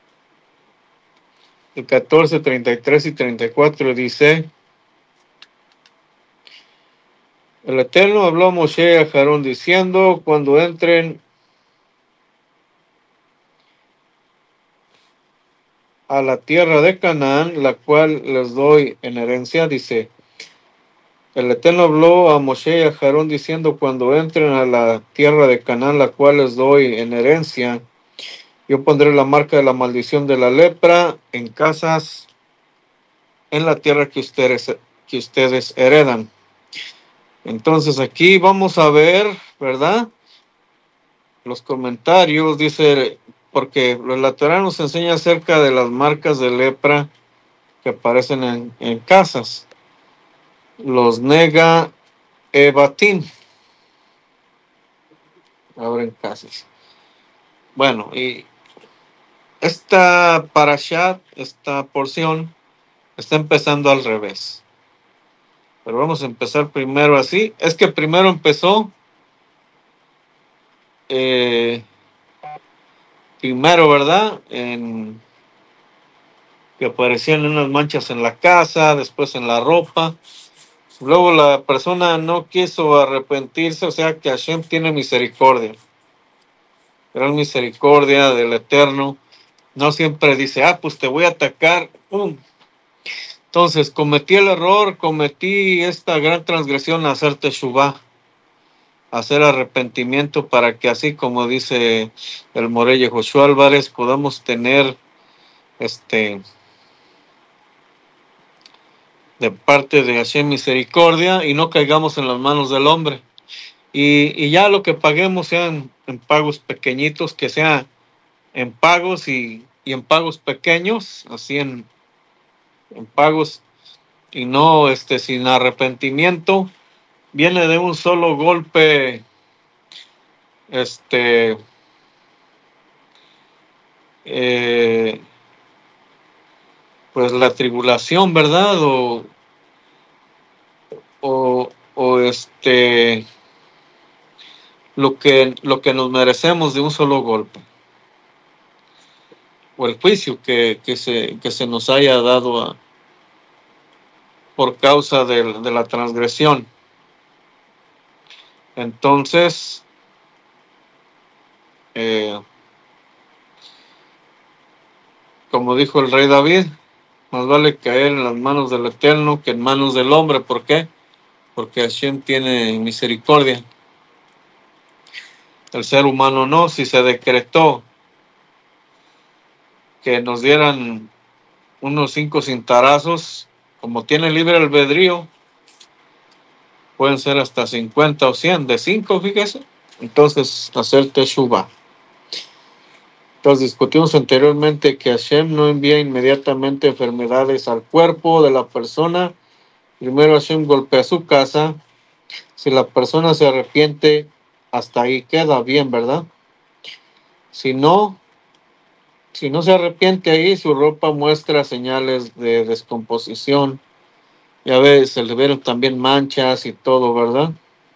[SPEAKER 3] El catorce, treinta y tres y treinta y cuatro dice: el Eterno habló a Moshe y a Aarón diciendo: cuando entren a la tierra de Canaán, la cual les doy en herencia, dice, el Eterno habló a Moshe y a Aarón diciendo: cuando entren a la tierra de Canaán, la cual les doy en herencia, yo pondré la marca de la maldición de la lepra en casas en la tierra que ustedes, que ustedes heredan. Entonces aquí vamos a ver, ¿verdad? Los comentarios, dice, porque la Torah nos enseña acerca de las marcas de lepra que aparecen en, en casas. Los nega ebatim. Abren casas. Bueno, y esta parashat, esta porción, está empezando al revés. Pero vamos a empezar primero así. Es que primero empezó eh, primero, ¿verdad? En que aparecían unas manchas en la casa, después en la ropa. Luego la persona no quiso arrepentirse, o sea que Hashem tiene misericordia. Gran misericordia del Eterno. No siempre dice, ah, pues te voy a atacar. ¡Pum! Entonces, cometí el error, cometí esta gran transgresión, hacer teshuvá, hacer arrepentimiento para que así como dice el Morelle Josué Álvarez, podamos tener este de parte de Hashem misericordia y no caigamos en las manos del hombre. Y, y ya lo que paguemos sean en pagos pequeñitos, que sea en pagos y, y en pagos pequeños, así en, en pagos y no este sin arrepentimiento. Viene de un solo golpe este eh, pues la tribulación, ¿verdad? O, o, o este lo que lo que nos merecemos de un solo golpe, o el juicio que, que se que se nos haya dado a, por causa de, de la transgresión. Entonces eh, como dijo el rey David, más vale caer en las manos del Eterno que en manos del hombre. ¿Por qué? Porque Hashem tiene misericordia. El ser humano no. Si se decretó que nos dieran unos cinco cintarazos, como tiene libre albedrío, pueden ser hasta cincuenta o cien, de cinco, fíjese. Entonces, hacer teshuvá. Entonces, discutimos anteriormente que Hashem no envía inmediatamente enfermedades al cuerpo de la persona. Primero Hashem golpea su casa. Si la persona se arrepiente, hasta ahí queda bien, ¿verdad? Si no, si no se arrepiente ahí, su ropa muestra señales de descomposición. Ya ves, se le vieron también manchas y todo, ¿verdad?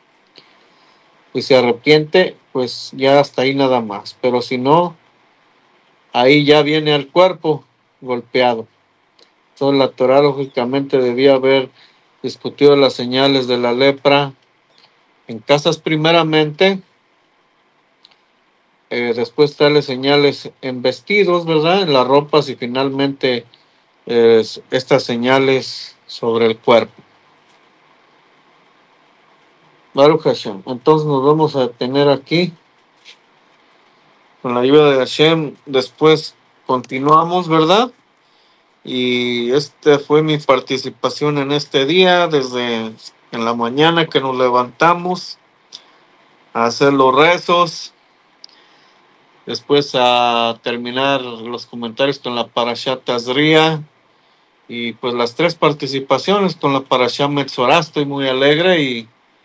[SPEAKER 3] Y se arrepiente, pues ya hasta ahí nada más. Pero si no, ahí ya viene al cuerpo golpeado. Entonces la Torah lógicamente debía haber discutido las señales de la lepra en casas primeramente, eh, después darle señales en vestidos, ¿verdad? En las ropas y finalmente eh, estas señales sobre el cuerpo. Baruch Hashem. Entonces nos vamos a detener aquí. Con la ayuda de Hashem, después continuamos, ¿verdad? Y esta fue mi participación en este día, desde en la mañana que nos levantamos a hacer los rezos, después a terminar los comentarios con la Parashat Tazria, y pues las tres participaciones con la Parashat Metzorah. Estoy muy alegre y,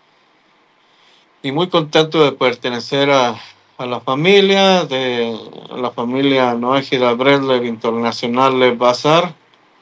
[SPEAKER 3] y muy contento de pertenecer a a la familia, de a la familia Noéjida Breslev Internacional Lev Bazar.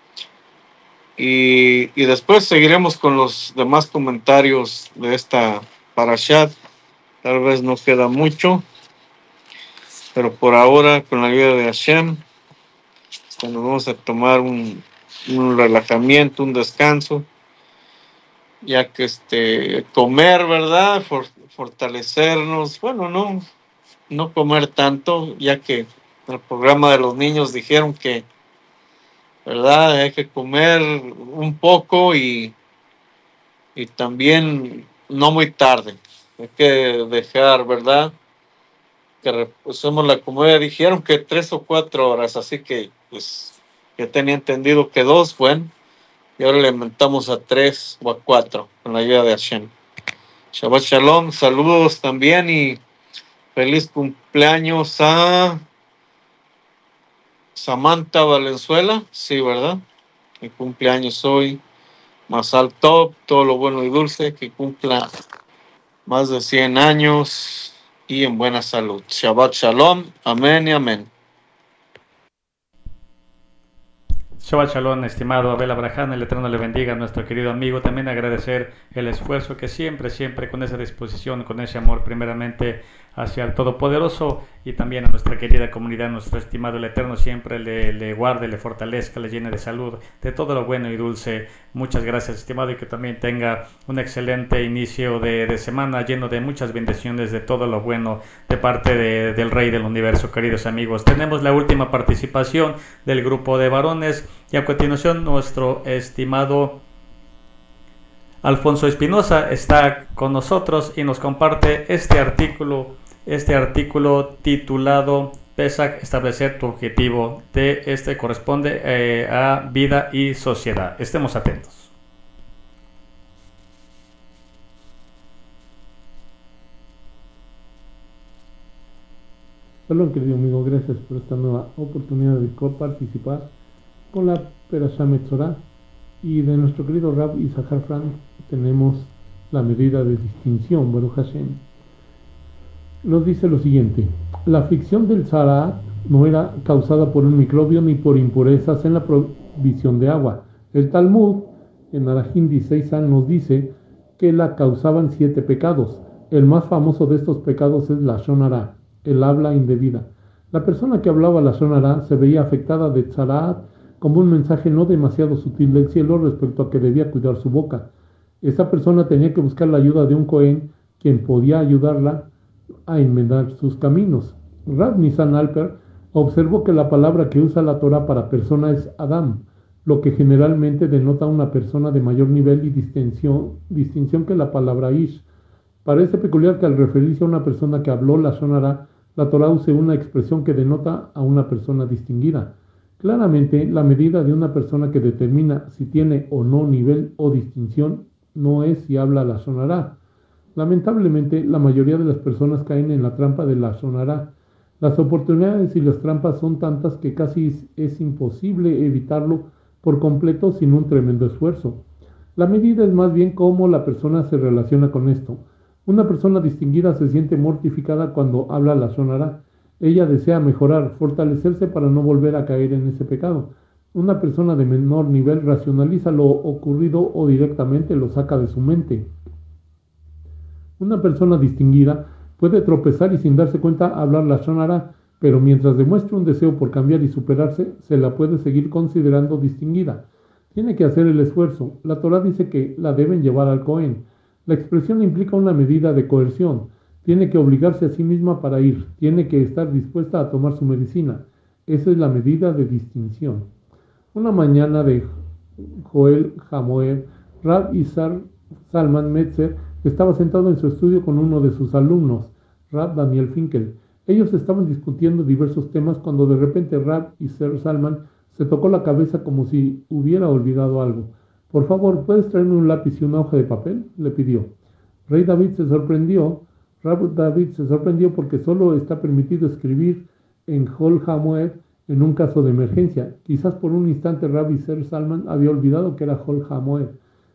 [SPEAKER 3] Y, y después seguiremos con los demás comentarios de esta parashat. Tal vez no queda mucho, pero por ahora, con la ayuda de Hashem, este, nos vamos a tomar un, un relajamiento, un descanso, ya que este comer, ¿verdad? For, fortalecernos, bueno, no no comer tanto, ya que en el programa de los niños dijeron que, ¿verdad? Hay que comer un poco y, y también no muy tarde. Hay que dejar, ¿verdad? Que reposemos la comida. Dijeron que tres o cuatro horas, así que, pues, yo tenía entendido que dos, bueno, y ahora le aumentamos a tres o a cuatro, con la ayuda de Hashem. Shabbat Shalom, saludos también y feliz cumpleaños a Samantha Valenzuela, sí, ¿verdad? Mi cumpleaños hoy. Mazal Tov, todo lo bueno y dulce, que cumpla más de cien años y en buena salud. Shabbat Shalom, amén y amén.
[SPEAKER 2] Shabbat Shalom, estimado Abel Abraham, el Eterno le bendiga a nuestro querido amigo. También agradecer el esfuerzo que siempre, siempre con esa disposición, con ese amor primeramente hacia el Todopoderoso y también a nuestra querida comunidad, nuestro estimado el Eterno siempre le, le guarde, le fortalezca, le llene de salud, de todo lo bueno y dulce. Muchas gracias, estimado, y que también tenga un excelente inicio de, de semana lleno de muchas bendiciones, de todo lo bueno de parte de, del Rey del Universo, queridos amigos. Tenemos la última participación del grupo de varones y a continuación nuestro estimado Alfonso Espinosa está con nosotros y nos comparte este artículo, este artículo titulado Pesach, establecer tu objetivo. De este corresponde eh, a vida y sociedad. Estemos atentos.
[SPEAKER 8] Hola, querido amigo, gracias por esta nueva oportunidad de participar con la Perashá Metzorah. Y de nuestro querido Rab Issachar Frank tenemos la medida de distinción, Baruch Hashem. Nos dice lo siguiente: la aflicción del Tzaraat no era causada por un microbio ni por impurezas en la provisión de agua. El Talmud, en Arajim dieciséis a, nos dice que la causaban siete pecados. El más famoso de estos pecados es la Lashon Hara, el habla indebida. La persona que hablaba la Lashon Hara se veía afectada de Tzaraat como un mensaje no demasiado sutil del cielo respecto a que debía cuidar su boca. Esa persona tenía que buscar la ayuda de un Cohen, quien podía ayudarla a enmendar sus caminos. Rav Nisan Alper observó que la palabra que usa la Torah para persona es Adam, lo que generalmente denota una persona de mayor nivel y distinción, distinción que la palabra Ish. Parece peculiar que al referirse a una persona que habló la Lashon Hara, la Torah use una expresión que denota a una persona distinguida. Claramente, la medida de una persona que determina si tiene o no nivel o distinción no es si habla la Lashon Hara. Lamentablemente, la mayoría de las personas caen en la trampa de la Lashon Hara. Las oportunidades y las trampas son tantas que casi es, es imposible evitarlo por completo sin un tremendo esfuerzo. La medida es más bien cómo la persona se relaciona con esto. Una persona distinguida se siente mortificada cuando habla la Lashon Hara. Ella desea mejorar, fortalecerse para no volver a caer en ese pecado. Una persona de menor nivel racionaliza lo ocurrido o directamente lo saca de su mente. Una persona distinguida puede tropezar y sin darse cuenta hablar la Lashon Hara, pero mientras demuestre un deseo por cambiar y superarse, se la puede seguir considerando distinguida. Tiene que hacer el esfuerzo. La Torah dice que la deben llevar al Cohen. La expresión implica una medida de coerción. Tiene que obligarse a sí misma para ir. Tiene que estar dispuesta a tomar su medicina. Esa es la medida de distinción. Una mañana de Joel Hamoer, Rab Isar Salman Metzer estaba sentado en su estudio con uno de sus alumnos, Rab Daniel Finkel. Ellos estaban discutiendo diversos temas cuando de repente Rab Isar Salman se tocó la cabeza como si hubiera olvidado algo. Por favor, ¿puedes traerme un lápiz y una hoja de papel?, le pidió. Rey David se sorprendió. Rab David se sorprendió porque solo está permitido escribir en Hol Hamoed en un caso de emergencia. Quizás por un instante Rabbi Ser Salman había olvidado que era Hol Hamoed.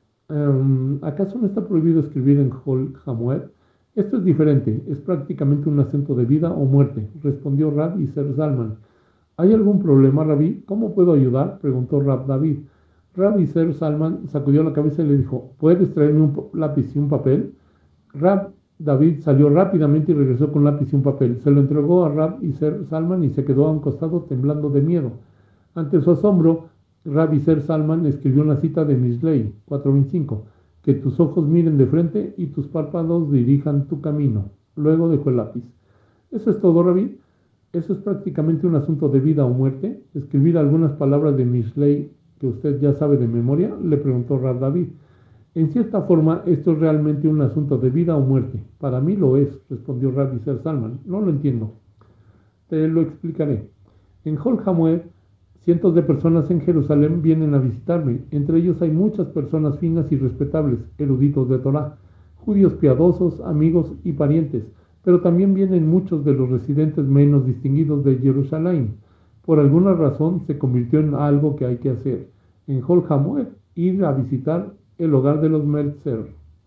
[SPEAKER 8] Um, ¿Acaso no está prohibido escribir en Hol Hamoed? Esto es diferente, es prácticamente un asunto de vida o muerte, respondió Rabbi Ser Salman. ¿Hay algún problema, Rabbi? ¿Cómo puedo ayudar?, preguntó Rab David. Rabbi Ser Salman sacudió la cabeza y le dijo, ¿puedes traerme un lápiz y un papel? Rab David salió rápidamente y regresó con lápiz y un papel. Se lo entregó a Rab Isser Salman y se quedó a un costado temblando de miedo. Ante su asombro, Rab Isser Salman escribió una cita de Mishlei cuatro veinticinco: que tus ojos miren de frente y tus párpados dirijan tu camino. Luego dejó el lápiz. ¿Eso es todo, Rabbi? ¿Eso es prácticamente un asunto de vida o muerte? ¿Escribir algunas palabras de Mishlei que usted ya sabe de memoria?, le preguntó Rab David. En cierta forma, esto es realmente un asunto de vida o muerte. Para mí lo es, respondió Rabbi Ser Salman. No lo entiendo. Te lo explicaré. En Hol Hamoed, cientos de personas en Jerusalén vienen a visitarme. Entre ellos hay muchas personas finas y respetables, eruditos de Torah, judíos piadosos, amigos y parientes. Pero también vienen muchos de los residentes menos distinguidos de Jerusalén. Por alguna razón se convirtió en algo que hay que hacer. En Hol Hamoed, ir a visitar el hogar de los Meltzer.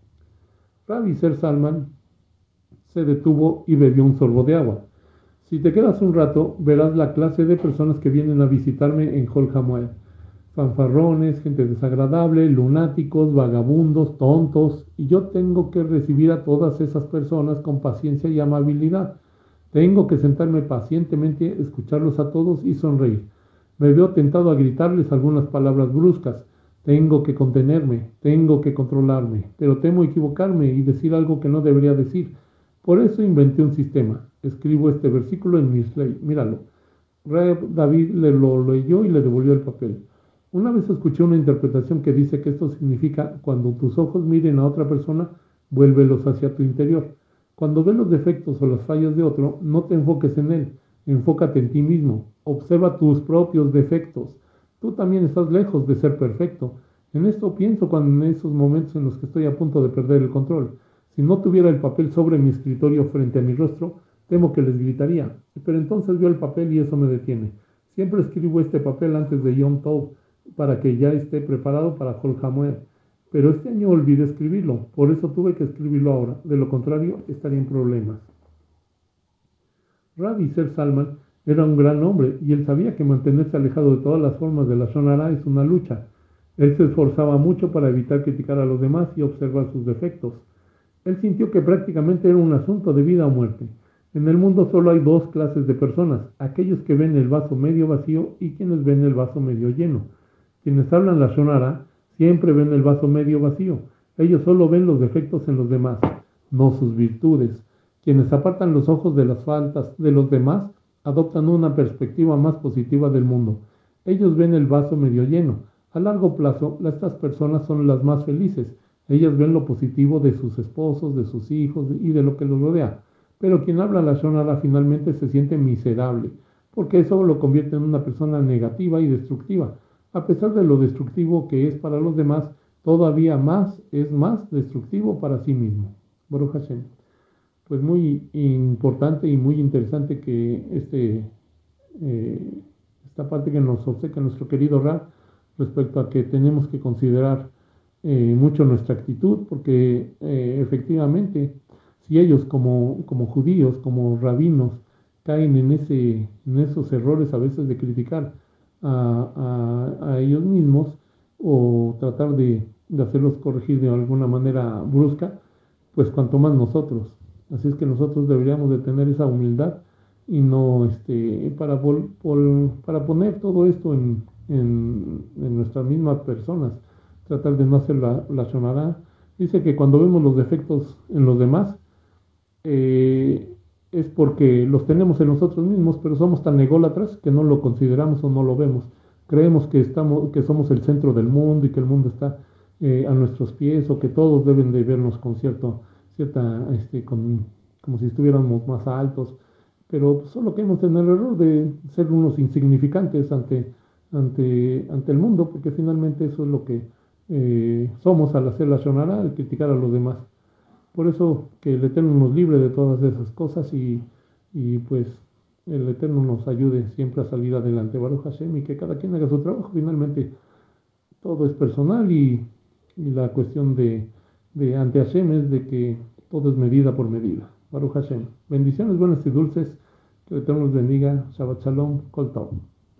[SPEAKER 8] Rabbi Ser Salman se detuvo y bebió un sorbo de agua. Si te quedas un rato, verás la clase de personas que vienen a visitarme en Hol Hamoed. fanfarrones, gente desagradable, lunáticos, vagabundos, tontos, y yo tengo que recibir a todas esas personas con paciencia y amabilidad. Tengo que sentarme pacientemente, escucharlos a todos y sonreír. Me veo tentado a gritarles algunas palabras bruscas. Tengo que contenerme, tengo que controlarme, pero temo equivocarme y decir algo que no debería decir. Por eso inventé un sistema. Escribo este versículo en mi slate. Míralo. Rey David le lo leyó y le devolvió el papel. Una vez escuché una interpretación que dice que esto significa: cuando tus ojos miren a otra persona, vuélvelos hacia tu interior. Cuando ves los defectos o las fallas de otro, no te enfoques en él, enfócate en ti mismo. Observa tus propios defectos. Tú también estás lejos de ser perfecto. En esto pienso cuando en esos momentos en los que estoy a punto de perder el control. Si no tuviera el papel sobre mi escritorio frente a mi rostro, temo que les gritaría. Pero entonces veo el papel y eso me detiene. Siempre escribo este papel antes de Yom Tov, para que ya esté preparado para Hol HaMoed. Pero este año olvidé escribirlo, por eso tuve que escribirlo ahora. De lo contrario, estaría en problemas. Rabbi Ser Salman era un gran hombre y él sabía que mantenerse alejado de todas las formas de la Lashon Hara es una lucha. Él se esforzaba mucho para evitar criticar a los demás y observar sus defectos. Él sintió que prácticamente era un asunto de vida o muerte. En el mundo solo hay dos clases de personas: aquellos que ven el vaso medio vacío y quienes ven el vaso medio lleno. Quienes hablan la Lashon Hara siempre ven el vaso medio vacío. Ellos solo ven los defectos en los demás, no sus virtudes. Quienes apartan los ojos de las faltas de los demás adoptan una perspectiva más positiva del mundo. Ellos ven el vaso medio lleno. A largo plazo, estas personas son las más felices. Ellas ven lo positivo de sus esposos, de sus hijos y de lo que los rodea. Pero quien habla la Lashon Hara finalmente se siente miserable, porque eso lo convierte en una persona negativa y destructiva. A pesar de lo destructivo que es para los demás, todavía más es más destructivo para sí mismo. Baruch Hashem. Pues muy importante y muy interesante que este, eh, esta parte que nos obsequia nuestro querido Rab respecto a que tenemos que considerar eh, mucho nuestra actitud, porque eh, efectivamente, si ellos como, como judíos, como rabinos, caen en, ese, en esos errores a veces de criticar a, a, a ellos mismos o tratar de, de hacerlos corregir de alguna manera brusca, pues cuanto más nosotros. Así es que nosotros deberíamos de tener esa humildad y no este para vol, vol, para poner todo esto en, en, en nuestras mismas personas, tratar de no hacer la, la Lashon Hara. Dice que cuando vemos los defectos en los demás, eh, es porque los tenemos en nosotros mismos, pero somos tan ególatras que no lo consideramos o no lo vemos. Creemos que estamos, que somos el centro del mundo y que el mundo está eh, a nuestros pies, o que todos deben de vernos con cierto, cierta, este, con, como si estuviéramos más altos. Pero solo caemos en el error de ser unos insignificantes ante, ante, ante el mundo, porque finalmente eso es lo que eh, somos al hacer la Lashon Hara, al criticar a los demás. Por eso que el Eterno nos libre de todas esas cosas y, y pues el Eterno nos ayude siempre a salir adelante, Baruch Hashem, y que cada quien haga su trabajo. Finalmente todo es personal y, y la cuestión de, de ante Hashem es de que todo es medida por medida. Baruch Hashem. Bendiciones buenas y dulces. Que el Eterno los bendiga. Shabbat Shalom. Kol Tov.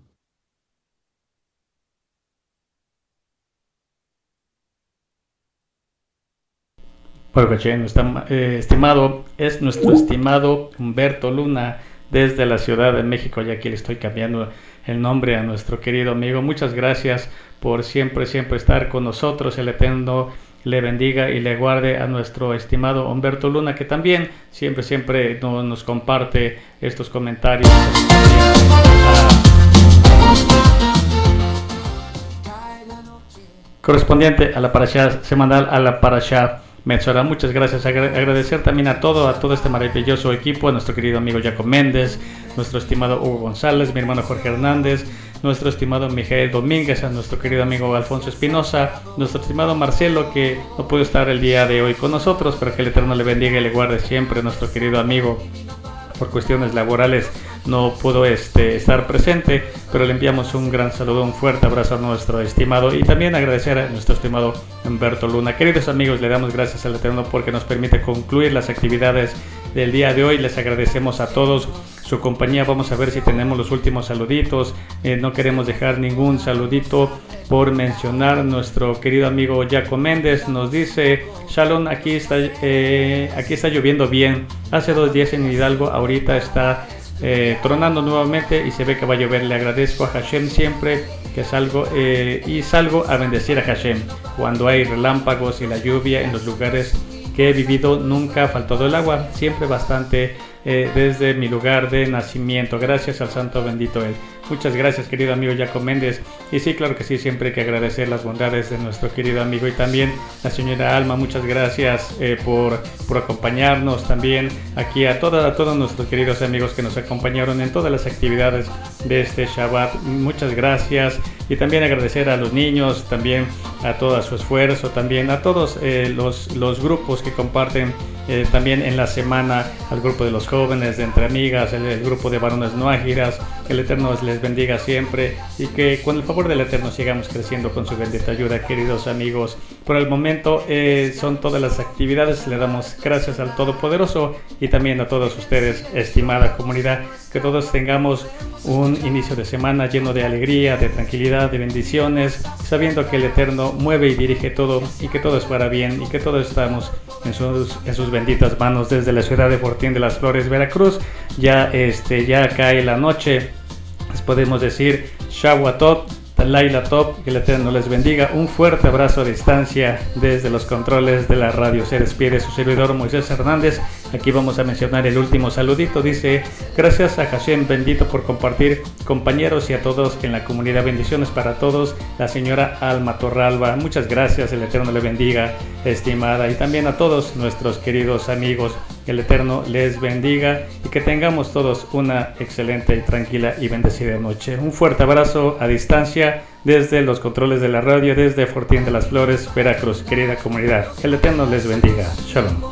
[SPEAKER 2] Baruch Hashem, está, eh, estimado, es nuestro estimado Humberto Luna desde la Ciudad de México. Ya aquí le estoy cambiando el nombre a nuestro querido amigo. Muchas gracias por siempre, siempre estar con nosotros. El Eterno le bendiga y le guarde a nuestro estimado Humberto Luna, que también siempre, siempre no, nos comparte estos comentarios correspondiente a la parashá semanal, a la parashá Metzora. Muchas gracias. Agradecer también a todo, a todo este maravilloso equipo, a nuestro querido amigo Jacob Méndez, nuestro estimado Hugo González, mi hermano Jorge Hernández, nuestro estimado Miguel Domínguez, a nuestro querido amigo Alfonso Espinosa, nuestro estimado Marcelo, que no pudo estar el día de hoy con nosotros, pero que el Eterno le bendiga y le guarde siempre. Nuestro querido amigo, por cuestiones laborales, no pudo este, estar presente, pero le enviamos un gran saludo, un fuerte abrazo a nuestro estimado, y también agradecer a nuestro estimado Humberto Luna. Queridos amigos, le damos gracias al Eterno porque nos permite concluir las actividades del día de hoy. Les agradecemos a todos su compañía. Vamos a ver si tenemos los últimos saluditos. Eh, no queremos dejar ningún saludito por mencionar. Nuestro querido amigo Jaco Méndez nos dice: Shalom, aquí está, eh, aquí está lloviendo bien. Hace dos días en Hidalgo, ahorita está eh, tronando nuevamente y se ve que va a llover. Le agradezco a Hashem siempre que salgo eh, y salgo a bendecir a Hashem. Cuando hay relámpagos y la lluvia en los lugares que he vivido, nunca ha faltado el agua, siempre bastante eh, desde mi lugar de nacimiento. Gracias al santo bendito Él. Muchas gracias, querido amigo Jaco Méndez. Y sí, claro que sí, siempre hay que agradecer las bondades de nuestro querido amigo. Y también la señora Alma, muchas gracias eh, por, por acompañarnos. También aquí a, toda, a todos nuestros queridos amigos que nos acompañaron en todas las actividades de este Shabbat. Muchas gracias. Y también agradecer a los niños, también a todo su esfuerzo, también a todos eh, los, los grupos que comparten eh, también en la semana, al grupo de los jóvenes, de Entre Amigas, el, el grupo de varones no ágiras. Que el Eterno les bendiga siempre y que con el favor del Eterno sigamos creciendo con su bendita ayuda, queridos amigos. Por el momento eh, son todas las actividades. Le damos gracias al Todopoderoso y también a todos ustedes, estimada comunidad. Que todos tengamos un inicio de semana lleno de alegría, de tranquilidad, de bendiciones, sabiendo que el Eterno mueve y dirige todo y que todo es para bien y que todos estamos en sus, en sus benditas manos. Desde la ciudad de Fortín de las Flores, Veracruz, ya, este, ya cae la noche. Les podemos decir Shabbat Tov, Laila Tov, que el Eterno les bendiga. Un fuerte abrazo a distancia desde los controles de la radio. Se despide su servidor Moisés Hernández. Aquí vamos a mencionar el último saludito. Dice: gracias a Hashem bendito por compartir, compañeros, y a todos en la comunidad. Bendiciones para todos. La señora Alma Torralba, muchas gracias. El Eterno le bendiga, estimada. Y también a todos nuestros queridos amigos. El Eterno les bendiga y que tengamos todos una excelente y tranquila y bendecida noche. Un fuerte abrazo a distancia desde los controles de la radio, desde Fortín de las Flores, Veracruz, querida comunidad. El Eterno les bendiga. Shalom.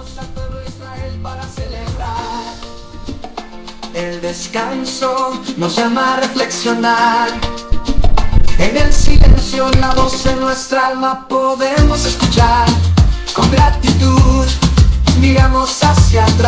[SPEAKER 1] El descanso nos llama a reflexionar. En el silencio la voz en nuestra alma podemos escuchar. Con gratitud miramos hacia